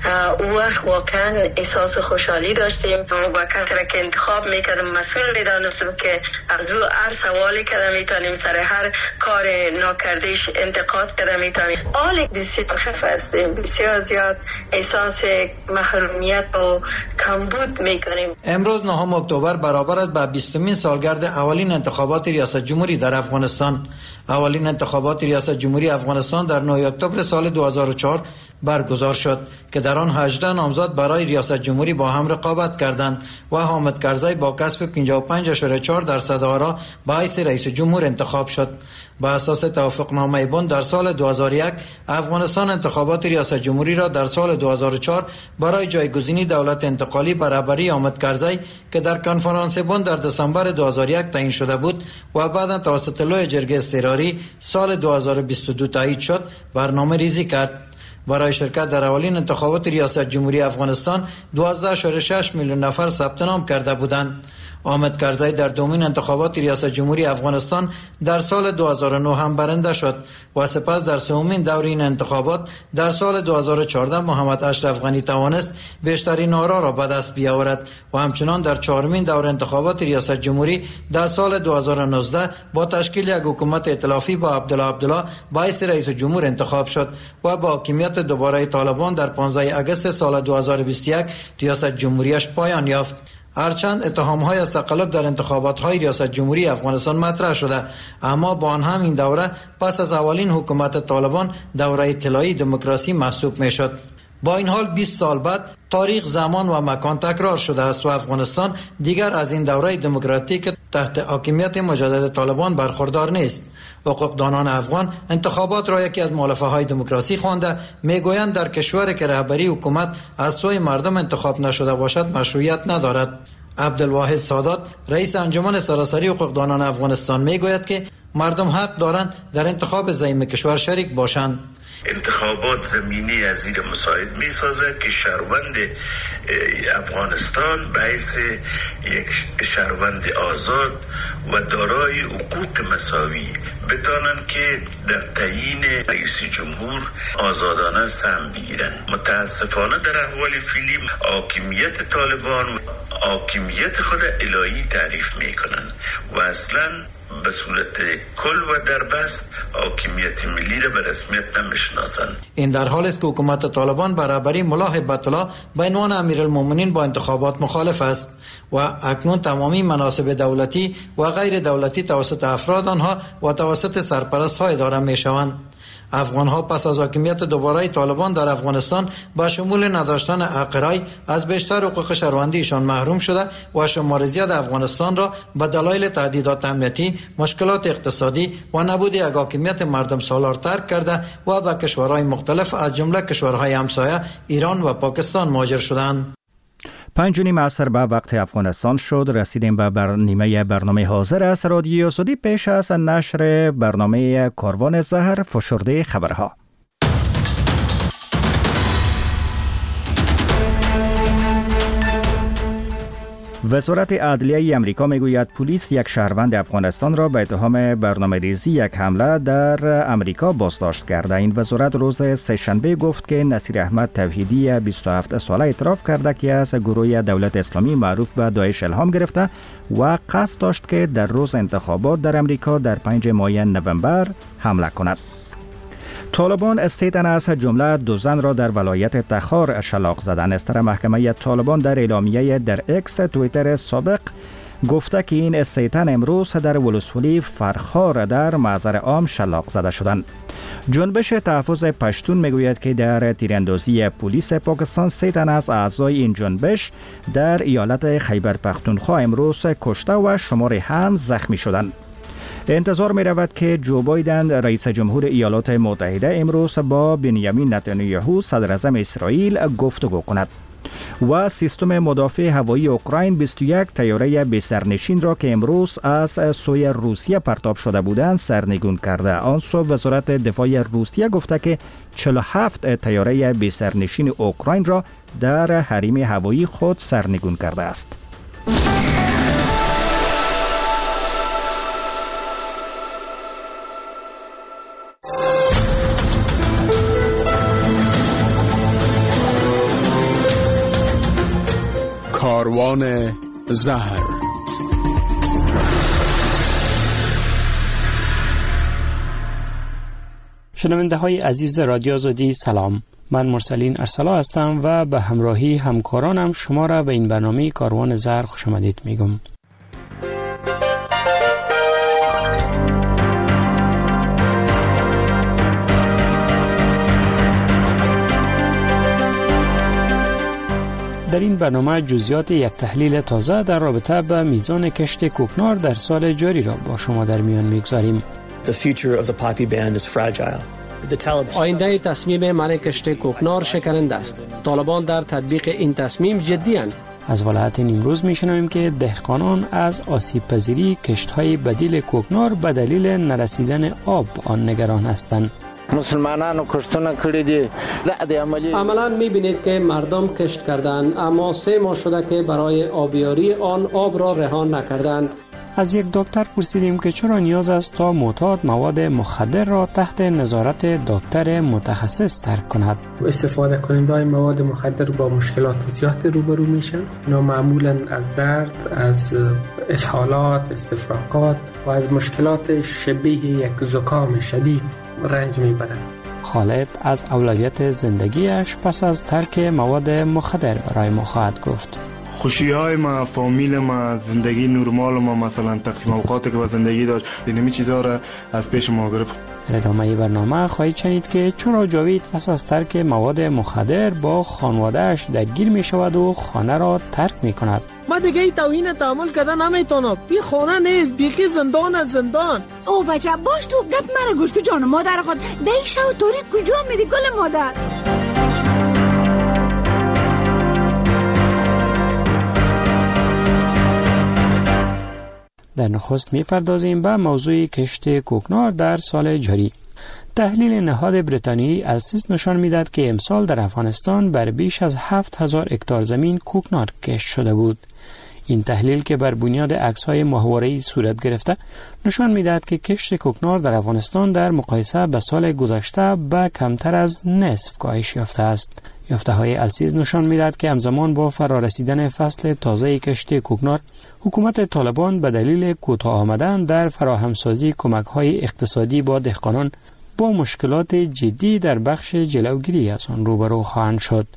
او وقت واقعا احساس خوشحالی داشتیم. با کسی را که انتخاب میکردم مسئول میدانستم که از او هر سوالی که میتونیم سر هر کار ناکردهش انتقاد کرده میتونیم. حال بسیار خف هستیم، بسیار زیاد احساس محرومیت و کمبود میکنیم. امروز نهم اکتبر برابر است به بیستمین سالگرد اولین انتخابات ریاست جمهوری در افغانستان. اولین انتخابات ریاست جمهوری افغانستان در نهم اکتبر سال دو هزار و چهار برگزار شد که در آن هجده نامزد برای ریاست جمهوری با هم رقابت کردند و حامد کرزی با کسب پنجاه و پنج اشاره چهار درصد آرا به حیث رئیس جمهور انتخاب شد. با اساس توافقنامه بن در سال دو هزار و یک افغانستان انتخابات ریاست جمهوری را در سال دو هزار و چهار برای جایگزینی دولت انتقالی برابری حامد کرزی که در کنفرانس بن در دسامبر دو هزار و یک تعیین شده بود و بعدا توسط لوی جرگه اضطراری سال دو هزار و بیست و دو تایید شد برنامه ریزی کرد. برای شرکت در اولین انتخابات ریاست جمهوری افغانستان دوازده اشاره شش میلیون نفر ثبت نام کرده بودند. حامد کرزی در دومین انتخابات ریاست جمهوری افغانستان در سال دو هزار و نه هم برنده شد و سپس در سومین دور این انتخابات در سال دو هزار و چهارده محمد اشرف غنی توانست بیشترین آرا را به دست بیاورد و همچنان در چهارمین دور انتخابات ریاست جمهوری در سال دو هزار و نوزده با تشکیل یک حکومت ائتلافی با عبدالله عبدالله باعث رئیس جمهور انتخاب شد و با حاکمیت دوباره طالبان در پانزده آگوست سال دو هزار و بیست و یک ریاست جمهوریش پایان یافت. هرچند اتهام‌های از تقلب در انتخابات‌های ریاست جمهوری افغانستان مطرح شده، اما با آن هم این دوره پس از اولین حکومت طالبان دوره طلایی دموکراسی محسوب می‌شد. با این حال بیست سال بعد تاریخ، زمان و مکان تکرار شده است و افغانستان دیگر از این دوره دموکراتیک تحت حاکمیت مجدد طالبان برخوردار نیست. حقوقدانان افغان انتخابات را یکی از مؤلفه های دموکراسی خوانده میگویند در کشوری که رهبری حکومت از سوی مردم انتخاب نشده باشد مشروعیت ندارد. عبدالواحد سادات رئیس انجمن سراسری حقوقدانان افغانستان میگوید که مردم حق دارند در انتخاب زعیم کشور شریک باشند. انتخابات زمینی از این مساعد می سازد که شهروند افغانستان به حیث یک شهروند آزاد و دارای حقوق مساوی بتانند که در تعیین رئیس جمهور آزادانه سهم بگیرند. متاسفانه در احوال فعلی حاکمیت طالبان حاکمیت خود الهی تعریف می کنند و اصلا به صورت کل و دربست حاکمیت ملی را به رسمیت نمیشناسند. این در حالی است که حکومت طالبان برابری ملا هیبت الله به عنوان امیرالمومنین با انتخابات مخالف است و اکنون تمامی مناصب دولتی و غیر دولتی توسط افراد آنها و توسط سرپرست ها اداره می شوند. افغان ها پس از حاکمیت دوباره طالبان در افغانستان با شمول نداشتن اقرای از بیشتر حقوق شهروندیشان محروم شده و شمار زیاد افغانستان را به دلایل تهدیدات امنیتی، مشکلات اقتصادی و نبود یک حاکمیت مردم سالار ترک کرده و به کشورهای مختلف از جمله کشورهای همسایه ایران و پاکستان مهاجر شدند. پنج و نیم عصر به وقت افغانستان شد. رسیدیم به بر نیمه برنامه حاضر است رادیو آزادی. پیش از نشر برنامه کاروان زهر فشرده خبرها. وزارت عدلیه امریکا میگوید پلیس یک شهروند افغانستان را به اتهام برنامه‌ریزی یک حمله در امریکا بازداشت کرده. این وزارت روز سه‌شنبه گفت که نصیر احمد توحیدی بیست و هفت ساله اعتراف کرده که از گروه دولت اسلامی معروف به داعش الهام گرفته و قصد داشت که در روز انتخابات در امریکا در پنج ماه نوامبر حمله کند. طالبان استیتن از جمله دو زن را در ولایت تخار شلاق زدند. استر محکمه طالبان در اعلامیه در اکس توییتر سابق گفته که این استیتن امروز در ولسوالی فرخار در محضر عام شلاق زده شدند. جنبش تحفظ پشتون میگوید که در تیراندازی پلیس پاکستان سه تن از اعضای این جنبش در ایالت خیبر پختونخوا امروز کشته و شماری هم زخمی شدند. انتظار می رود که جو بایدن رئیس جمهور ایالات متحده امروز با بنیامین نتانیاهو صدر اعظم اسرائیل گفتگو کند. و سیستم مدافع هوایی اوکراین بیست و یک طیاره بی سرنشین را که امروز از سوی روسیه پرتاب شده بودند سرنگون کرده. آن سو وزارت دفاع روسیه گفته که چهل و هفت طیاره بی سرنشین اوکراین را در حریم هوایی خود سرنگون کرده است. کاروان زهر. شنونده های عزیز رادیو آزادی سلام. من مرسلین ارسلا هستم و به همراهی همکارانم شما را به این برنامه کاروان زهر خوش آمدید میگم. در این برنامه جزئیات یک تحلیل تازه در رابطه با میزان کشت کوکنار در سال جاری را با شما در میان میگذاریم. آینده تصمیم منع کشت کوکنار شکننده است. طالبان در تطبیق این تصمیم جدی اند. از ولایت نیمروز میشنویم که دهقانان از آسیب پذیری کشت‌های بدیل کوکنار به دلیل نرسیدن آب آن نگران هستند. مسلمانانو کشتونه کړی دي. عملا میبینید که مردم کشت کردند اما سه ماه شده که برای آبیاری آن آب را رها نکردند. از یک دکتر پرسیدیم که چرا نیاز است تا معتاد مواد مخدر را تحت نظارت دکتر متخصص ترک کند. استفاده کننده مواد مخدر با مشکلات زیاد روبرو میشن. اینا معمولا از درد، از اسهالات، استفراغات و از مشکلات شبیه یک زکام شدید رنج میبرند. خالد از اولویت زندگیش پس از ترک مواد مخدر برای ما خواهد گفت. خوشی های ما، فامیل ما، زندگی نرمال ما، مثلا تقسیم اوقاتی که با زندگی داشت، اینمی چیزها را از پیش ما گرفت. در ادامه برنامه خواهید شنید که چرا جاوید پس از ترک مواد مخدر با خانواده‌اش درگیر می شود و خانه را ترک می کند. ما دیگه ای توهین تحمل کردن نمیتونم. این خانه نیست، بیخی زندان از زندان. او بچه باش تو گپ مرا گوش که جان مادر خود دیگه شو توری کجا میری گل مادر؟ در نخست میپردازیم به موضوع کشت کوکنار در سال جاری. تحلیل نهاد بریتانیایی السیس نشان میداد که امسال در افغانستان بر بیش از هفت هزار هکتار زمین کوکنار کشت شده بود. این تحلیل که بر بنیاد عکس‌های ماهواره‌ای صورت گرفته نشان میداد که کشت کوکنار در افغانستان در مقایسه با سال گذشته به کمتر از نصف کاهش یافته است. یافته‌های السیز نشان می‌دهد که همزمان با فرارسیدن فصل تازه کشت کوکنار، حکومت طالبان به دلیل کوتاه آمدن در فراهمسازی کمک‌های اقتصادی با دهقانان با مشکلات جدی در بخش جلوگیری از آن روبرو خواهند شد.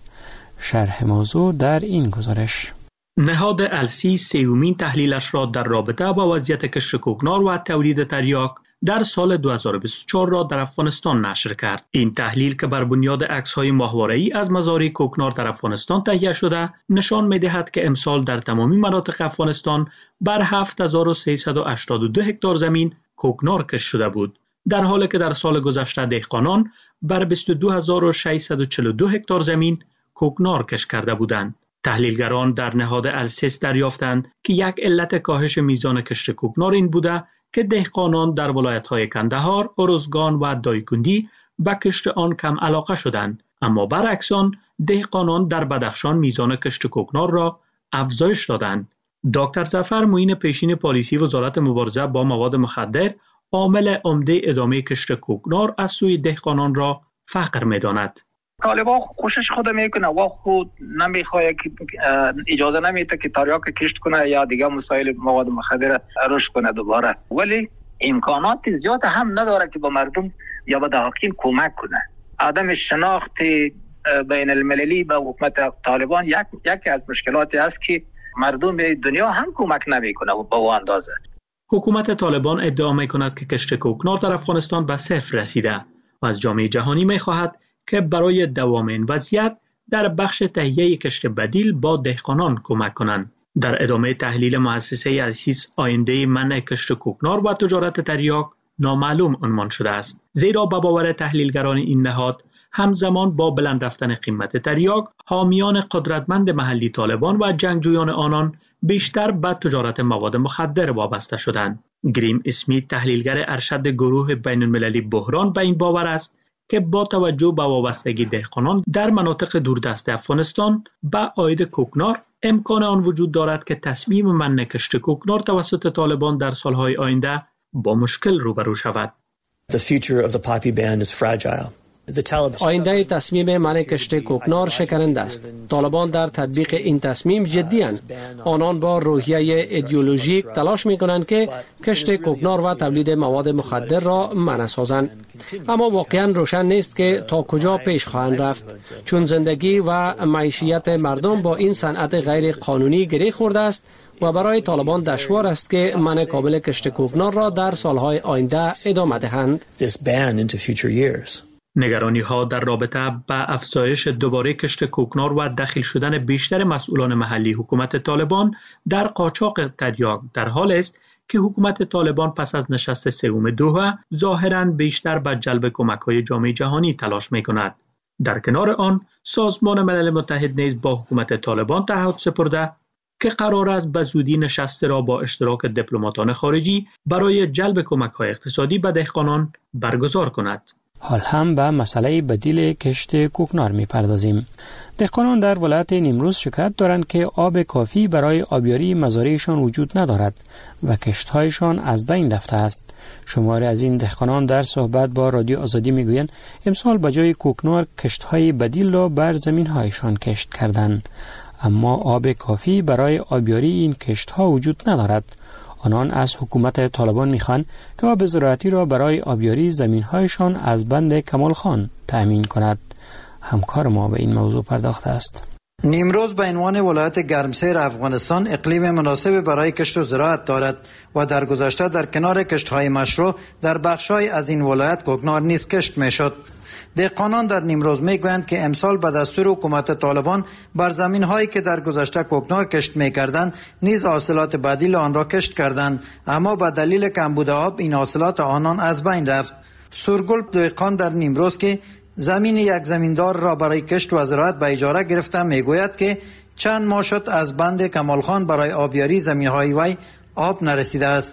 شرح موضوع در این گزارش. نهاد السیز سیومین تحلیلش را در رابطه با وضعیت کشت کوکنار و تولید تریاک در سال دو هزار و بیست و چهار را در افغانستان نشر کرد. این تحلیل که بر بنیاد عکس‌های ماهواره‌ای از مزارع کوکنار در افغانستان تهیه شده، نشان می‌دهد که امسال در تمامی مناطق افغانستان بر هفت هزار و سیصد و هشتاد و دو هکتار زمین کوکنار کشت شده بود، در حالی که در سال گذشته دهقانان بر بیست و دو هزار و ششصد و چهل و دو هکتار زمین کوکنار کشت کرده بودند. تحلیلگران در نهاد السیز دریافتند که یک علت کاهش میزان کشت کوکنار این بوده که دهقانان در ولایت‌های کندهار، ارزگان و دایکندی به کشت آن کم علاقه شدند، اما برعکس آن دهقانان در بدخشان میزان کشت کوکنار را افزایش دادند. دکتر ظفر معین پیشین پالیسی وزارت مبارزه با مواد مخدر عامل عمده ادامه کشت کوکنار از سوی دهقانان را فقر می‌داند. طالبان کوشش خود میکنه و خود نمیخواد که اجازه نمیده که تریاک کشت کنه یا دیگه مسائل مواد مخدر رشد کنه دوباره، ولی امکانات زیاد هم نداره که به مردم یا به دهقان کمک کنه. عدم شناخت بین المللی به حکومت طالبان یک یکی از مشکلاتی است که مردم دنیا هم کمک نمیکنه و به اون اندازه. حکومت طالبان ادعا میکند که کشت کوکنار در افغانستان به صفر رسیده و از جامعه جهانی میخواهد که برای دوام این وضعیت در بخش تهیه کشت بدیل با دهقانان کمک کنند. در ادامه تحلیل مؤسسه السیز آینده منع کشت کوکنار و تجارت تریاک نامعلوم عنوان شده است، زیرا به باور تحلیلگران این نهاد همزمان با بلند رفتن قیمت تریاک، حامیان قدرتمند محلی طالبان و جنگجویان آنان بیشتر به تجارت مواد مخدر وابسته شدند. گریم اسمیت تحلیلگر ارشد گروه بین المللی بحران به این باور است که با توجه به وابستگی دهقانان در مناطق دوردست افغانستان به عاید کوکنار، امکان آن وجود دارد که تصمیم منع کشت کوکنار توسط طالبان در سالهای آینده با مشکل روبرو شود. The future of the poppy ban is fragile. آینده تصمیم منع کشت کوکنار شکنند است. طالبان در تطبیق این تصمیم جدی اند. آنان با روحیه ایدئولوژیک تلاش می کنند که کشت کوکنار و تولید مواد مخدر را منع سازند. اما واقعا روشن نیست که تا کجا پیش خواهند رفت، چون زندگی و معیشت مردم با این صنعت غیر قانونی گره خورده است و برای طالبان دشوار است که منع کامل کشت کوکنار را در سالهای آینده ادامه دهند. نگرانی ها در رابطه با افزایش دوباره کشت کوکنار و دخیل شدن بیشتر مسئولان محلی حکومت طالبان در قاچاق تریاک در حال است که حکومت طالبان پس از نشست سوم دوحه ظاهراً بیشتر به جلب کمک‌های جامعه جهانی تلاش می‌کند. در کنار آن، سازمان ملل متحد نیز با حکومت طالبان تعهد سپرده که قرار است به زودی نشست را با اشتراک دیپلماتان خارجی برای جلب کمک‌های اقتصادی به دهقانان برگزار کند. حال هم به مسئله بدیل کشت کوکنار می پردازیم. دهقانان در ولایت نیمروز شکایت دارند که آب کافی برای آبیاری مزارعشان وجود ندارد و کشت‌هایشان از بین رفته است. شماری از این دهقانان در صحبت با رادیو آزادی می گویند امسال به جای کوکنار کشت‌های بدیل را بر زمین‌هایشان کشت کردند، اما آب کافی برای آبیاری این کشت‌ها وجود ندارد. آنان از حکومت طالبان میخوان که آب زراعتی را برای آبیاری زمین‌هایشان از بند کمال خان تأمین کند. همکار ما به این موضوع پرداخته است. نیمروز به عنوان ولایت گرمسیر افغانستان اقلیم مناسب برای کشت و زراعت دارد و در گذشته در کنار کشت‌های مشروع در بخش‌های از این ولایت کوکنار نیز کشت می‌شد. دهقانان در نیمروز میگویند که امسال به دستور حکومت طالبان بر زمین‌هایی که در گذشته کوکنار کشت می‌کردند نیز حاصلات بدیل آن را کشت کردند، اما به دلیل کمبود آب این حاصلات آنان از بین رفت. سرگل دهقان در نیمروز که زمین یک زمیندار را برای کشت و زراعت به اجاره گرفته میگوید که چند ماه شد از بند کمال خان برای آبیاری زمین‌های وی آب نرسیده است.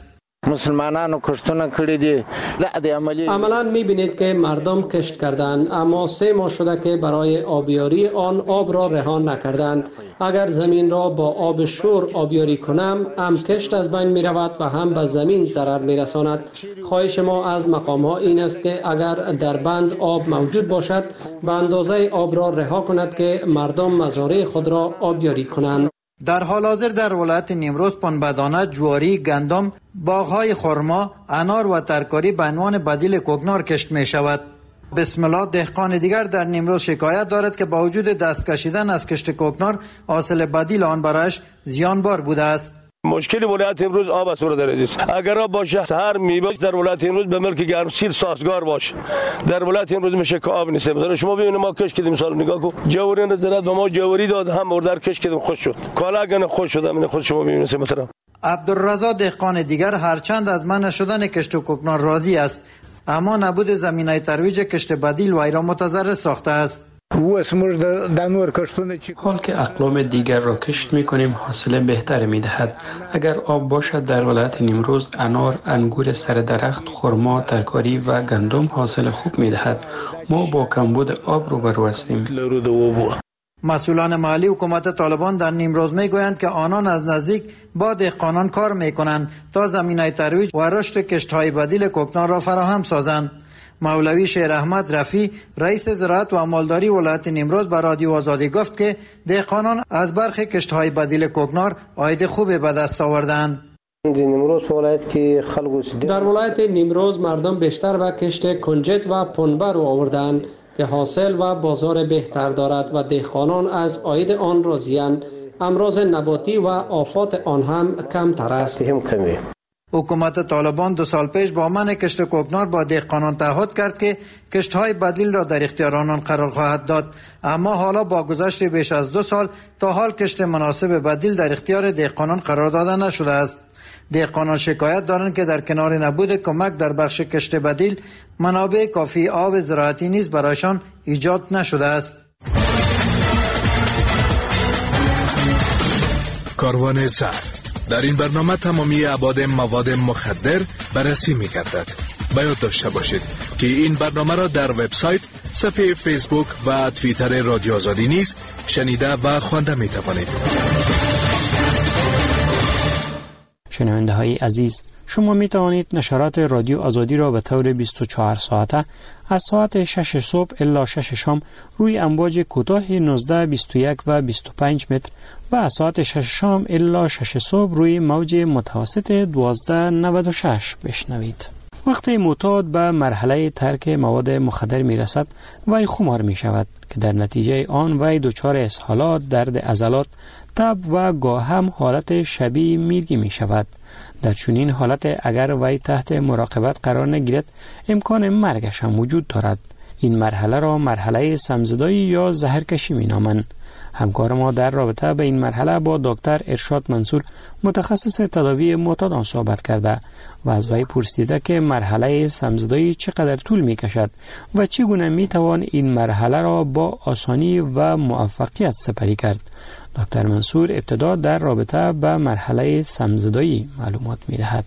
مسلمانانو کشتونه کړی دي. عملا میبینید که مردم کشت کردند، اما سه ماه شده که برای آبیاری آن آب را رها نکردند. اگر زمین را با آب شور آبیاری کنم، هم کشت از بین می رود و هم به زمین ضرر می رساند. خواهش ما از مقام ها این است که اگر در بند آب موجود باشد، به اندازه آب را رها کند که مردم مزارع خود را آبیاری کنند. در حال حاضر در ولایت نیمروز پنبه‌دانه، جواری، گندم، باغ‌های خرما، انار و ترکاری به عنوان بدیل کوکنار کشت می شود. بسم الله دهقان دیگر در نیمروز شکایت دارد که با وجود دست کشیدن از کشت کوکنار، حاصل بدیل آن برایش زیانبار بوده است. مشکل ولایت امروز آب است در عزیز. اگر آب باشه هر میوه در ولایت امروز به ملک گرمسیر سازگار باشه. در ولایت امروز میشه که آب نیست. مثلا شما ببینید ما کش کردیم سال نگاه کو. جواری نظارت به ما جواری داد، هم مردار کش کردیم خوش شد. کالا گن خوش شد. من خود شما ببینید مثلا. عبدالرضا دهقان دیگر هرچند از من شدن کشت و کوکنار راضی است، اما نبود زمینه ترویج کشت بدیل وی را متضرر ساخته است. حال که اقلام دیگر را کشت می کنیم حاصل بهتر می دهد. اگر آب باشد در ولایت نیمروز انار، انگور سر درخت، خرما، ترکاری و گندم حاصل خوب می دهد. ما با کمبود آب روبرو هستیم. مسئولان محلی حکومت طالبان در نیمروز می گویند که آنان از نزدیک با دهقانان کار می کنند تا زمینه ترویج و رشد کشت‌های بدیل کوکنار را فراهم سازند. مولوی شیر احمد رفی رئیس زراعت و مالداری ولایت نیمروز به رادیو آزادی گفت که دهقانان از برخی کشت‌های بدیل کوکنار عاید خوبی به دست آوردند. در ولایت نیمروز مردم بیشتر به کشت کنجد و پنبه رو آوردند که حاصل و بازار بهتر دارد و دهقانان از عاید آن راضی‌اند. امراض نباتی و آفات آن هم کمتر است. حکومت طالبان دو سال پیش با من کشت کوکنار با دهقانان تعهد کرد که کشت‌های بدیل را در اختیار آنان قرار خواهد داد، اما حالا با گذشت بیش از دو سال تا حال کشت مناسب بدیل در اختیار دهقانان قرار داده نشده است. دهقانان شکایت دارند که در کنار نبود کمک در بخش کشت بدیل، منابع کافی آب زراعتی نیز برایشان ایجاد نشده است. کاروان زر در این برنامه تمامی ابعاد مواد مخدر بررسی می‌گردد. باید داشته باشید که این برنامه را در وبسایت، صفحه فیسبوک و توییتر رادیو آزادی نیز شنیده و خوانده می‌توانید. شنونده های عزیز، شما می توانید نشرات رادیو آزادی را به طور بیست و چهار ساعته از ساعت شش صبح الی شش شام روی امواج کوتاه نوزده، بیست و یک و بیست و پنج متر و از ساعت شش شام الی شش صبح روی موج متوسط دوازده نود و شش بشنوید. وقتی معتاد به مرحله ترک مواد مخدر می رسد، وی خمار می شود که در نتیجه آن وی دچار اسهالات، درد عضلات، تب و گاه هم حالت شبیه میرگی می شود. در چنین حالت اگر وی تحت مراقبت قرار نگیرد، امکان مرگش هم وجود دارد. این مرحله را مرحله سمزدایی یا زهرکشی می نامند. همکار ما در رابطه به این مرحله با دکتر ارشاد منصور، متخصص تداوی معتادان صحبت کرده و از وی پرسیده که مرحله سمزدایی چقدر طول می کشد و چگونه می توان این مرحله را با آسانی و موفقیت سپری کرد. دکتر منصور ابتدا در رابطه به مرحله سمزدایی معلومات می دهد.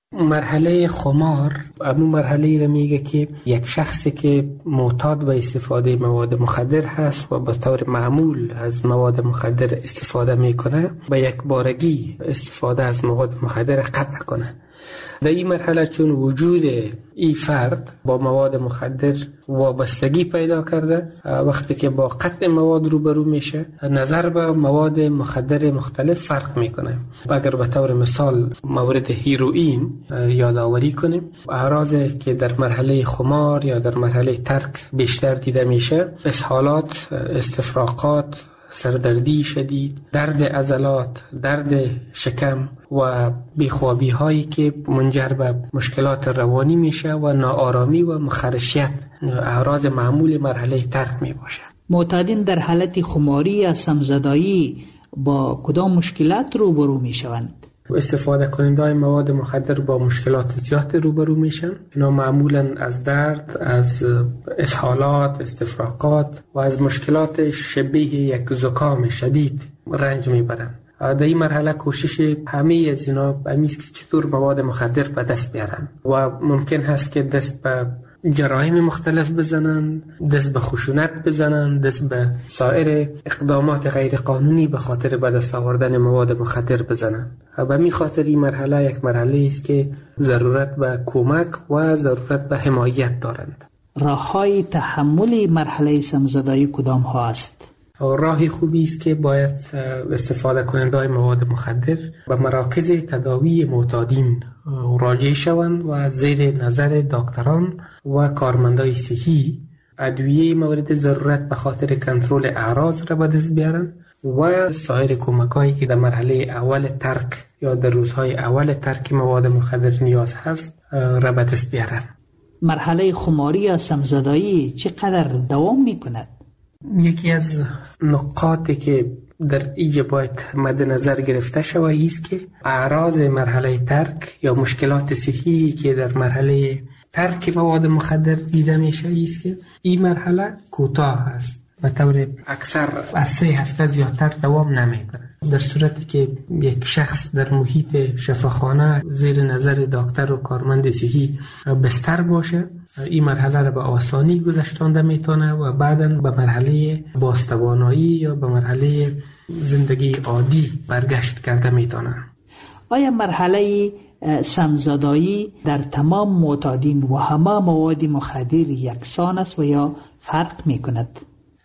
مرحله خمار همون مرحله را میگه که یک شخصی که معتاد به استفاده مواد مخدر هست و به طور معمول از مواد مخدر استفاده میکنه، به یک بارگی استفاده از مواد مخدر قطع کنه. در این مرحله چون وجود این فرد با مواد مخدر وابستگی پیدا کرده، وقتی که با قطع مواد روبرو میشه، نظر به مواد مخدر مختلف فرق میکنه. اگر به طور مثال مورد هیروئین یادآوری کنیم، اعراضی که در مرحله خمار یا در مرحله ترک بیشتر دیده میشه، اسهالات، استفراغات، سردردی شدید، درد عضلات، درد شکم و بیخوابی هایی که منجر به مشکلات روانی میشه و ناآرامی و مخرشیت اعراض معمول مرحله ترک می باشه. معتادین در حالت خماری یا سمزدایی با کدام مشکلات روبرو می شوند؟ استفاده کننده مواد مخدر با مشکلات زیاد روبرو میشن. اینا معمولا از درد، از اسهالات، استفراغات و از مشکلات شبیه یک زکام شدید رنج میبرن. در این مرحله کوشش همه از اینا همیست که چطور مواد مخدر به دست بیارن و ممکن هست که دست به جرایم مختلف بزنن، دست به خشونت بزنن، دست به سایر اقدامات غیر قانونی به خاطر به دست آوردن مواد مخدر بزنن. به می خاطر این مرحله یک مرحله است که ضرورت به کمک و ضرورت به حمایت دارند. راه‌های تحمل مرحله سمزدایی کدام ها است؟ راه خوبی است که باید استفاده کننده های مواد مخدر به مراکز تداوی معتادین راجع شوند و زیر نظر دکتران و کارمندای صحی ادویه مورد ضرورت به خاطر کنترل اعراض را به دست بیارن و سایر کمکایی که در مرحله اول ترک یا در روزهای اول ترک مواد مخدر نیاز هست را به دست بیارن. مرحله خماری یا سمزدایی چقدر دوام می کند؟ یکی از نقاطی که در اینجا باید مد نظر گرفته شود است که اعراض مرحله ترک یا مشکلات صحی که در مرحله ترک مواد مخدر دیده میشه است که این مرحله کوتاه است و طور اکثر از سه هفته زیادتر دوام نمیکنه. در صورتی که یک شخص در محیط شفاخانه زیر نظر دکتر و کارمند صحی بستر باشه، این مرحله را به آسانی گذشتانده میتونه و بعداً به مرحله بازتوانایی یا به مرحله زندگی عادی برگشت کرده میتونه. آیا مرحله سمزدایی در تمام معتادین و همه مواد مخدر یکسان است و یا فرق میکند؟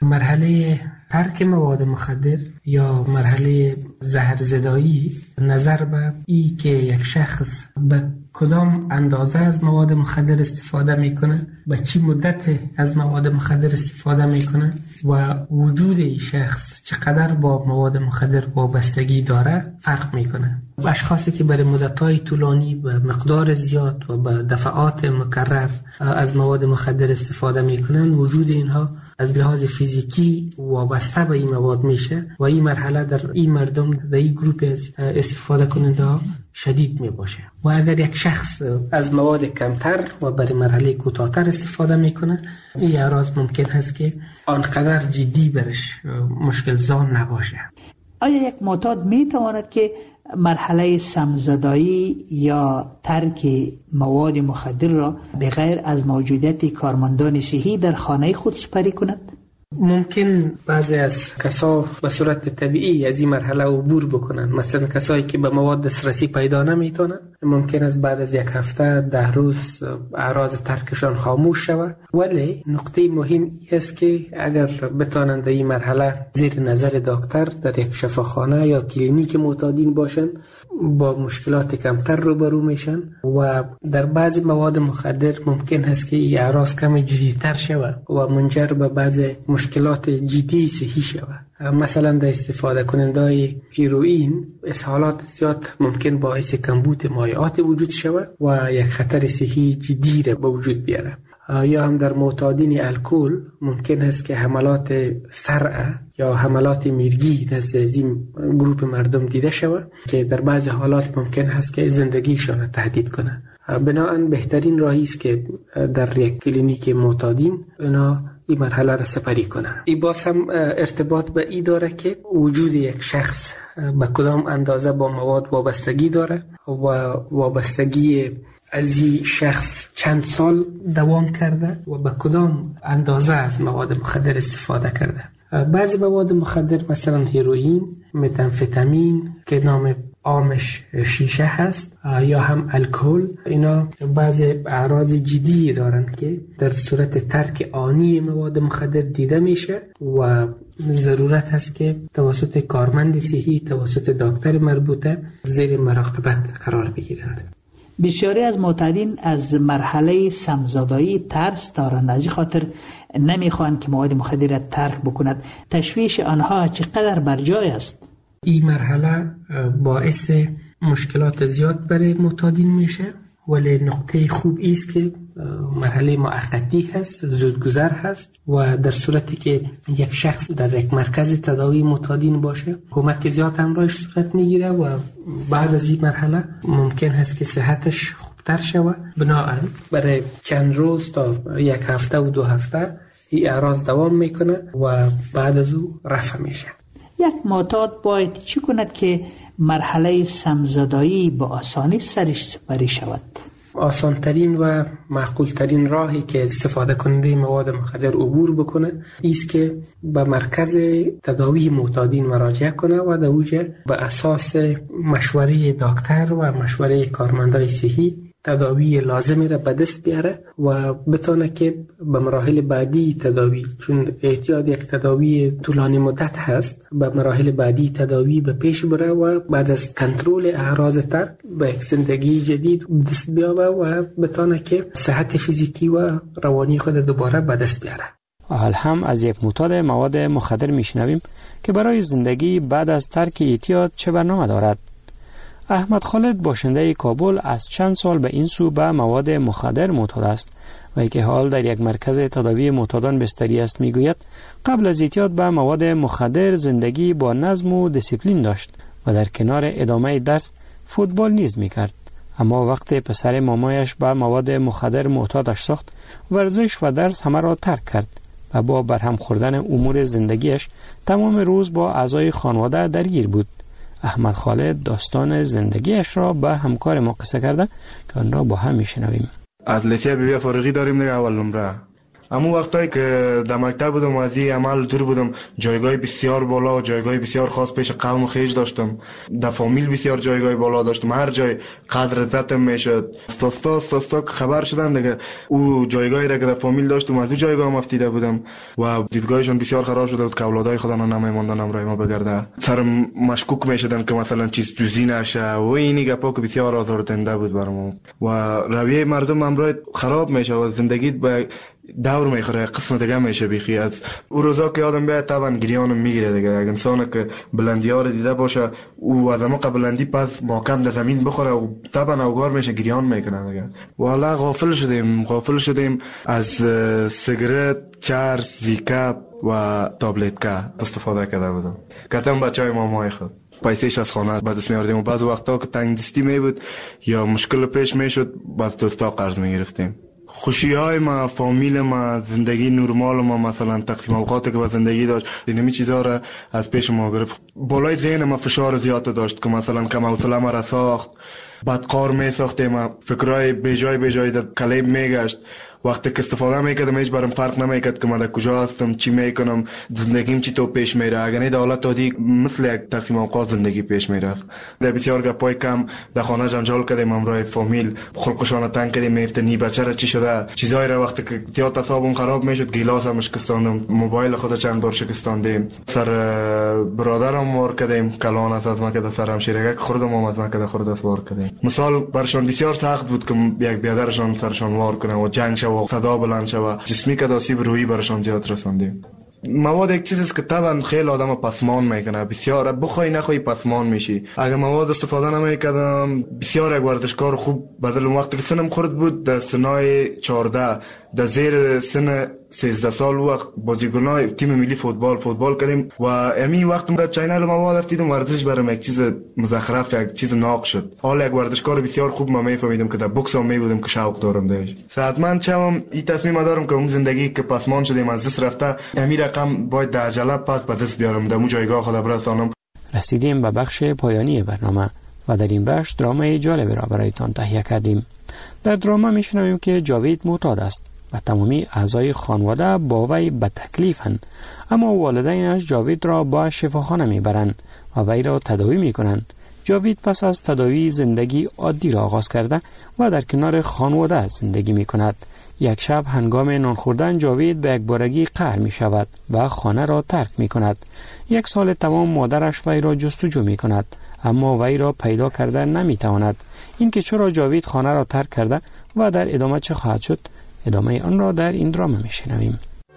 مرحله ترک مواد مخدر یا مرحله زهرزدایی نظر به ای که یک شخص به کدام اندازه از مواد مخدر استفاده میکنه، به چی مدت از مواد مخدر استفاده میکنه و وجود این شخص چقدر با مواد مخدر وابستگی داره فرق میکنه. اشخاصی که برای مدت‌های طولانی به مقدار زیاد و به دفعات مکرر از مواد مخدر استفاده میکنن، وجود اینها از لحاظ فیزیکی وابسته به این مواد میشه و این مرحله در این مردم در این گروپ از استفاده کننده ها شدید می باشه. و اگر یک شخص از مواد کمتر و برای مرحله کوتاه‌تر استفاده میکنه، این اعراض ممکن هست که آنقدر جدی برش مشکل زان نباشه. آیا یک معتاد می تواند که مرحله سمزدایی یا ترک مواد مخدر را بغیر از موجودیت کارمندان صحی در خانه خود سپری کند؟ ممکن بعضی از کسا به صورت طبیعی از این مرحله عبور بکنن. مثلا کسایی که به مواد دسترسی پیدا نمیتونن، ممکن است بعد از یک هفته ده روز اعراض ترکشان خاموش شود. ولی نقطه مهم است که اگر بتانند این مرحله زیر نظر دکتر در یک شفاخانه یا کلینیک معتادین باشن، با مشکلات کمتر روبرو میشن و در بعضی مواد مخدر ممکن است که این اعراض کم جدی‌تر شود و منجر به بعضی مشکلات جدی صحی شود. مثلا در استفاده کننده هیروئین اسهالات زیاد ممکن باعث کمبود مایعات وجود شود و یک خطر صحی جدی را به وجود بیاره. یا هم در معتادین الکل ممکن است که حملات صرع یا حملات میرگی نزد این گروه مردم دیده شود که در بعضی حالات ممکن است که زندگیشان را تهدید کنه. بنابراین بهترین راهی است که در یک کلینیک معتادین اینا این مرحله را سپری کنن. این باز هم ارتباط به این داره که وجود یک شخص به کدام اندازه با مواد وابستگی داره و وابستگی از این شخص چند سال دوام کرده و به کدام اندازه از مواد مخدر استفاده کرده. بعضی مواد مخدر مثلا هیروئین، متامفتامین که نام عامش شیشه هست یا هم الکل، اینا بعضی اعراض جدی دارند که در صورت ترک آنی مواد مخدر دیده میشه و ضرورت هست که توسط کارمند صحی، توسط دکتر مربوطه زیر مراقبت قرار بگیرند. بسیاری از معتادین از مرحله سمزدایی ترس دارند، از این خاطر نمیخواهند که مواد مخدر را ترک بکند. تشویش آنها چقدر بر جای است؟ این مرحله باعث مشکلات زیاد برای معتادین میشه، ولی نقطه خوب است که مرحله موقتی هست، زودگذر هست و در صورتی که یک شخص در یک مرکز تداوی معتادین باشه کمک زیاد همراهش صورت میگیره و بعد از این مرحله ممکن هست که صحتش خوبتر شود. بنابراین برای چند روز تا یک هفته و دو هفته این اعراض دوام میکنه و بعد از او رفع میشه. یک معتاد باید چی کند که مرحله سمزدایی به آسانی سرش سپری شود؟ آسانترین و معقولترین راهی که استفاده کننده مواد مخدر عبور بکنه ایست که به مرکز تداوی معتادین مراجعه کنه و در اوجه به اساس مشوره دکتر و مشوره کارمندای صحی تداوی لازمی را به دست بیاره و بتونه که به مراحل بعدی تداوی، چون احتیاج یک تداوی طولانی مدت هست، به مراحل بعدی تداوی به پیش بره و بعد از کنترل اعراض ترک به یک زندگی جدید دست بیاره و بتونه که صحت فیزیکی و روانی خود دوباره به دست بیاره. حال هم از یک معتاد مواد مخدر میشنویم که برای زندگی بعد از ترک اعتیاد چه برنامه دارد. احمد خالد باشنده کابل از چند سال به این سو به مواد مخدر معتاد است و که حال در یک مرکز تداوی معتادان بستری است. میگوید قبل از اعتیاد به مواد مخدر زندگی با نظم و دیسیپلین داشت و در کنار ادامه درس فوتبال نیز میکرد، اما وقت پسر مامایش به مواد مخدر معتادش ساخت، ورزش و درس همه را ترک کرد و با برهم خوردن امور زندگیش تمام روز با اعضای خانواده درگیر بود. احمد خالد داستان زندگیش را به همکار ما قصه کرده که آن را با هم میشنویم. از لیسه بی بی فارغی داریم دیگه اول نمره. اما وقتایی که در مکتب بودم و از این عمل دور بودم، جایگاه بسیار بالا و جایگاه بسیار خاص پیش قوم خیش داشتم. در فامیل بسیار جایگاه بالا داشتم، هر جای قدر عزتم میشد. استاستا استاستا خبر شدن دیگه او جایگاهی را که در فامیل داشتم از او جایگاه مفتیده بودم و دیدگاهشون بسیار خراب شده بود که اولادای خودم نمیموندن امرای ما بگرده. سرم مشکوک میشدن که مثلا چیز جزئی نشه و اینی گپا که بسیار آزاردهنده بود برام و رویه مردم امرای خراب میشه و زندگی به دور میخوره، قسم دیگه میشه بیخی. از او روزا که آدم بیاد طبعا گریانم میگیره دیگه. اگه انسان که بلندی ها رو دیده باشه او از اما بلندی پس محکم در زمین بخوره و طبعا اوگار میشه، گریان میکنه دیگه. والا غافل شدیم غافل شدیم از سیگرت، چرس، زیکاپ و تابلتکا استفاده کرده بودم. کتم بچهای مامای خود پیسهش از خانه به دست می‌آوردیم و بعض وقتا که تنگ دستی می بود یا مشکل پیش میشد بعد دوستا قرض میگرفتیم. خوشی های ما، فامیل ما، زندگی نرمال ما، مثلا تقسیم اوقاتی که با زندگی داشت، اینمی چیزا را از پیش ما گرفت. بالای ذهن ما فشار زیاد داشت که مثلا کم حوصله ما را ساخت، بدقار می ساختیم، فکرای بیجای بیجای در کلیب میگشت. وقتی که استفاده میکردم هیچ برام فرق نمیکرد که من در کجا هستم، چی میکنم، زندگیم چی تو پیش میره. اگر نه در حالت عادی مثل یک تقسیم اوقات زندگی پیش میرفت. در بسیار گپای کم در خانه جنجال کردیم، امرای فامیل خلقشان تنگ کردیم، میفتنی بچه را چی شده، چیزایی را وقتی که زیاد اعصابم خراب میشد گیلاس هم شکستاندم، موبایل خود چند بار شکستاندیم، سر برادرم وار کردیم، کلان است از من که در سرم شیرگک خوردم و از من که در خورد است وار کردیم. مثال برشان بسیار سخت بود که یک بیادرشان سرشان وار کنه و جنگ و صدا بلند شوه، جسمی که آسیب روحی برشان زیاد رساندیم. مواد یک چیزی است که طبعا خیلی آدم پسمان میکنه، بسیار بخوای نخوای پسمان میشی. اگه مواد استفاده نمیکردم بسیار یک ورزشکار خوب بدل وقتی که سنم خورد بود در سنای چهارده در زیر سن سیزده سال وقت بازیکنای تیم ملی فوتبال فوتبال کردیم و همین وقت در چینل مواد افتیدم ورزش برام یک چیز مزخرف، یک چیز ناق شد. حالا یک ورزشکار بسیار خوب ما میفهمیدم که در بوکس هم میبودم که شوق دارم داش. صحتمند چم این تصمیم دارم که اون زندگی که پسمان شدیم از دست رفته همین رقم باید در عجله پس به دست بیارم، در اون جایگاه خود برسانم. رسیدیم به بخش پایانی برنامه و در این بخش درامای جالب را برایتان تهیه کردیم. در دراما میشنویم که جاوید معتاد است و تمامی اعضای خانواده با وی به تکلیفند، اما والدینش جاوید را با شفاخانه میبرند و وی را تداوی میکنند. جاوید پس از تداوی زندگی عادی را آغاز کرده و در کنار خانواده زندگی میکند. یک شب هنگام نان خوردن جاوید به یک بارگی قهر می شود و خانه را ترک می کند. یک سال تمام مادرش وی را جستجو می کند اما وی را پیدا کرده نمی تواند. اینکه چرا جاوید خانه را ترک کرده و در ادامه چه خواهد شد، ادامه آن را در این دراما می شنویم.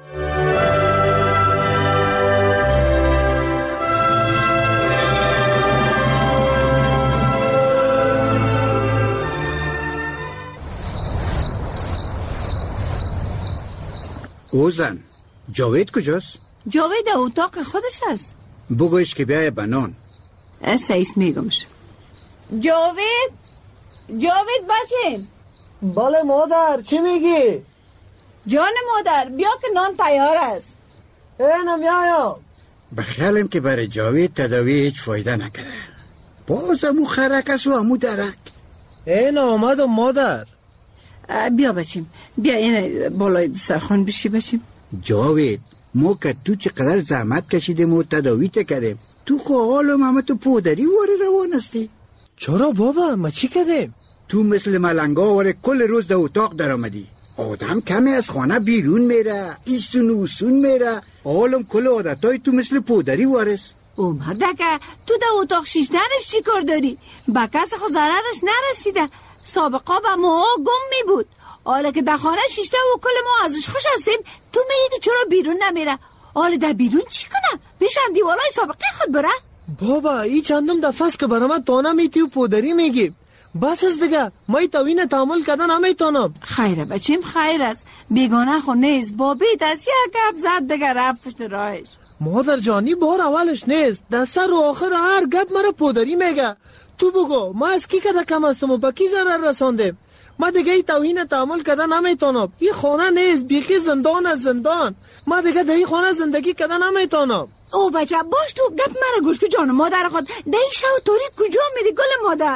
اوزن جاوید کجاست؟ جاوید در اتاق خودش است. بگویش که بیایه بنان. سیس میگمش. جاوید جاوید بچه. بله مادر، چی میگی؟ جان مادر بیا که نان تیار است. اینم میایم. بخیالم که برای جاوید تداوی هیچ فایده نکرده. باز امو خرکش و امو درک. این آمد و مادر. بیا بچیم، بیا این بالای سرخان بشی بچیم. جاوید ما که تو چقدر زحمت کشیدیم و تداوی کردیم، تو خو حالم همه تو پودری واره روان هستی. چرا بابا؟ ما چی کردیم؟ تو مثل ملنگا واره کل روز در اتاق در آمدی. آدم کمی از خانه بیرون میره، ایسون و اوسون میره، حالم کل عادتای تو مثل پودری وارس. او مردکه تو در اتاق شیشتنش چی کار داری؟ با کس خود ضررش نرسیده. سابقا با ما گم می بود. حالا که در خانه شیشته و کل ما ازش خوش هستیم، تو میگی چرا بیرون نمیره؟ حالا در بیرون چی کنه؟ بیشن دیوالای سابقه خود بره؟ بابا ای چندم دفعه است که برای من تانه میتی و پودری میگی. بس از دیگه ما ای توین تعامل کردن نمیتونم. خیره بچیم خیر است. بیگانه خو نیست. بابیت از یک گپ زد دیگه رفت پشت راهش. مادر جانی بار اولش نیست. در سر و آخر هر گپ مرا پودری میگه. تو بگو ما از کی کده کم هستم و با کی ضرر رساندیم؟ ما دیگه ای توهین تعامل کردن نمیتونم. این خانه نیست، بیخی زندان از زندان. ما دیگه در این خانه زندگی کردن نمیتونم. او بچه باش تو گپ مرا گوش که جان مادر خود در این شب تاریک کجا میری گل مادر؟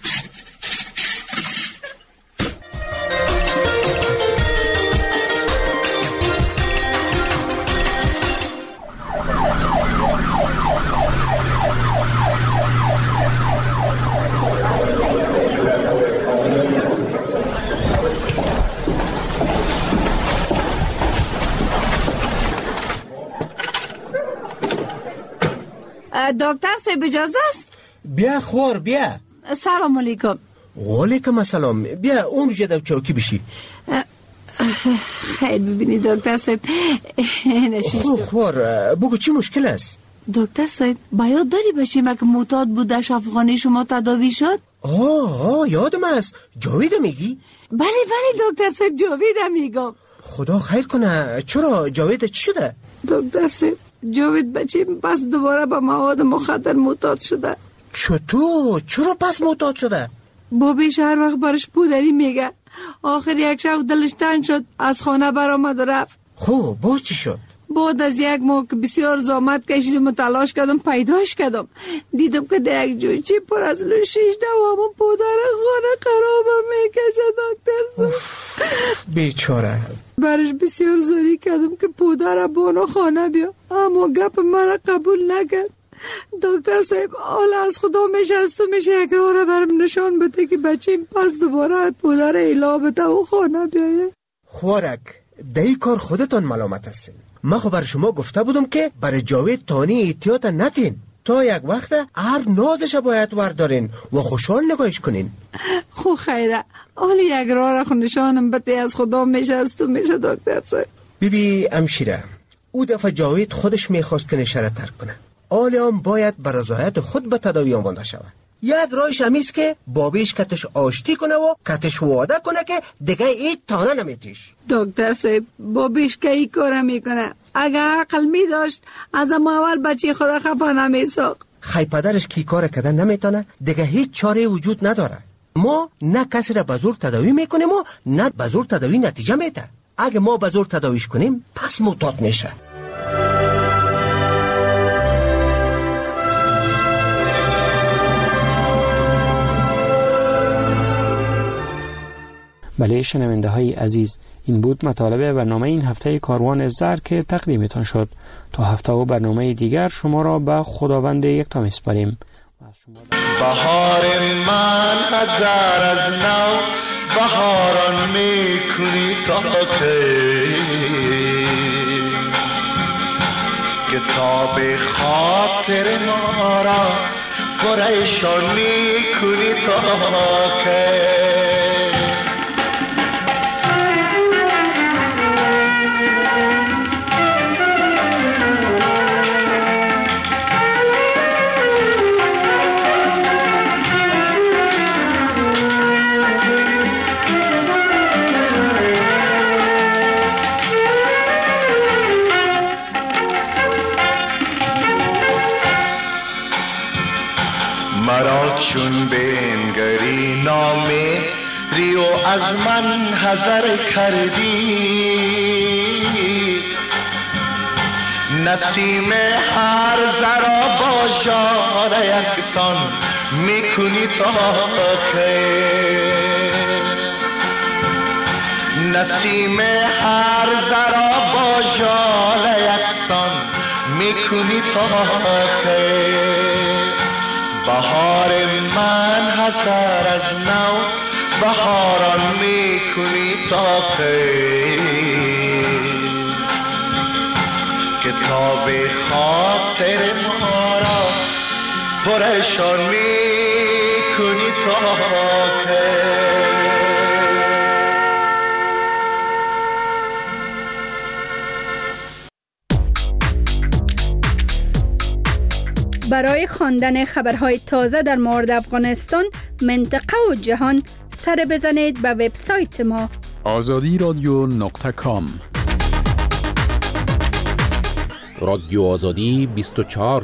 دکتر صاحب اجازه است؟ بیا خور بیا. سلام علیکم. وعلیکم السلام. بیا اون رو جدا چوکی بشی. خیر ببینی دکتر صاحب نشیشتم. خور خور بگو چی مشکل است؟ دکتر صاحب باید داری بشیم که معتاد بودش افغانی شما تداوی شد؟ آه آه یادم است. جاوید میگی؟ بله بله دکتر صاحب جاوید میگم. خدا خیر کنه. چرا جاوید چی شده؟ دکتر صاحب جاوید بچیم پس دوباره به مواد مخدر معتاد شده. چطور؟ چرا پس معتاد شده؟ بابیش هر وقت برش پودری میگه. آخر یک شب دلش تنگ شد از خانه برآمد و رفت. خب باز چی شد؟ بعد از یک ماه که بسیار زحمت کشیدم و تلاش کردم پیداش کردم، دیدم که در یک جویچه پر از لوشیش دوام پودر خانه خرابم میکشه. دکتر بیچاره. برش بسیار زاری کردم که پودر بانو خانه بیا، اما گپ من قبول نکرد. دکتر صاحب حالا از خدا میشه از تو میشه یک راه را برم نشان بده که بچیم پس دوباره پودر ایلا بده و خانه بیایه. خوارک دهی کار خودتان ملامت هستین. من خو بر شما گفته بودم که برای جاوید تانی احتیاط نتین. تا یک وقت هر نازش باید وردارین و خوشحال نگاهش کنین. خو خیره حالا یک راه را خو نشانم بده از خدا میشه از تو میشه دکتر صاحب. بیبی امشیره او دفعه جاوید خودش میخواست که نشره ترک کنه. حالی هم باید بر رضایت خود به تداوی آمانده شود. یک راهش همیست که بابیش کتش آشتی کنه و کتش واده کنه که دیگه هیچ تانه نمیتیش. دکتر صاحب بابیش که ای کاره میکنه؟ اگه عقل می داشت از اول بچه خدا خفا نمیساق. خی پدرش کی کار کردن نمیتونه دیگه هیچ چاره وجود نداره. ما نه کسی را به زور تداوی میکنیم و نه به زور تداوی نتیجه میده. اگه ما به زور تداویش کنیم پس معتاد میشه. بله شنونده های عزیز، این بود مطالب برنامه این هفته کاروان زر که تقدیمتان شد. تا هفته و برنامه دیگر شما را به خداوند یکتا میسپاریم. بهار من هزار از نو بهاران میکنی تا کی، کتاب خاطر ما را پریشان میکنی تا کی. مرا چون بنگری نامه ریو از من حذر کردی، نسیم هر ذره با ژاله یکسان میکنی تا کی؟ نسیم هر ذره با ژاله یکسان میکنی تا کی؟ بهار من حسر از نو بهاران میکنی تا کی؟ کتاب خاطر ما را پرشان میکنی تا کی؟ برای خواندن خبرهای تازه در مورد افغانستان، منطقه و جهان سر بزنید به وبسایت ما آزادی رادیو نقطه کام. رادیو آزادی بیست و چهار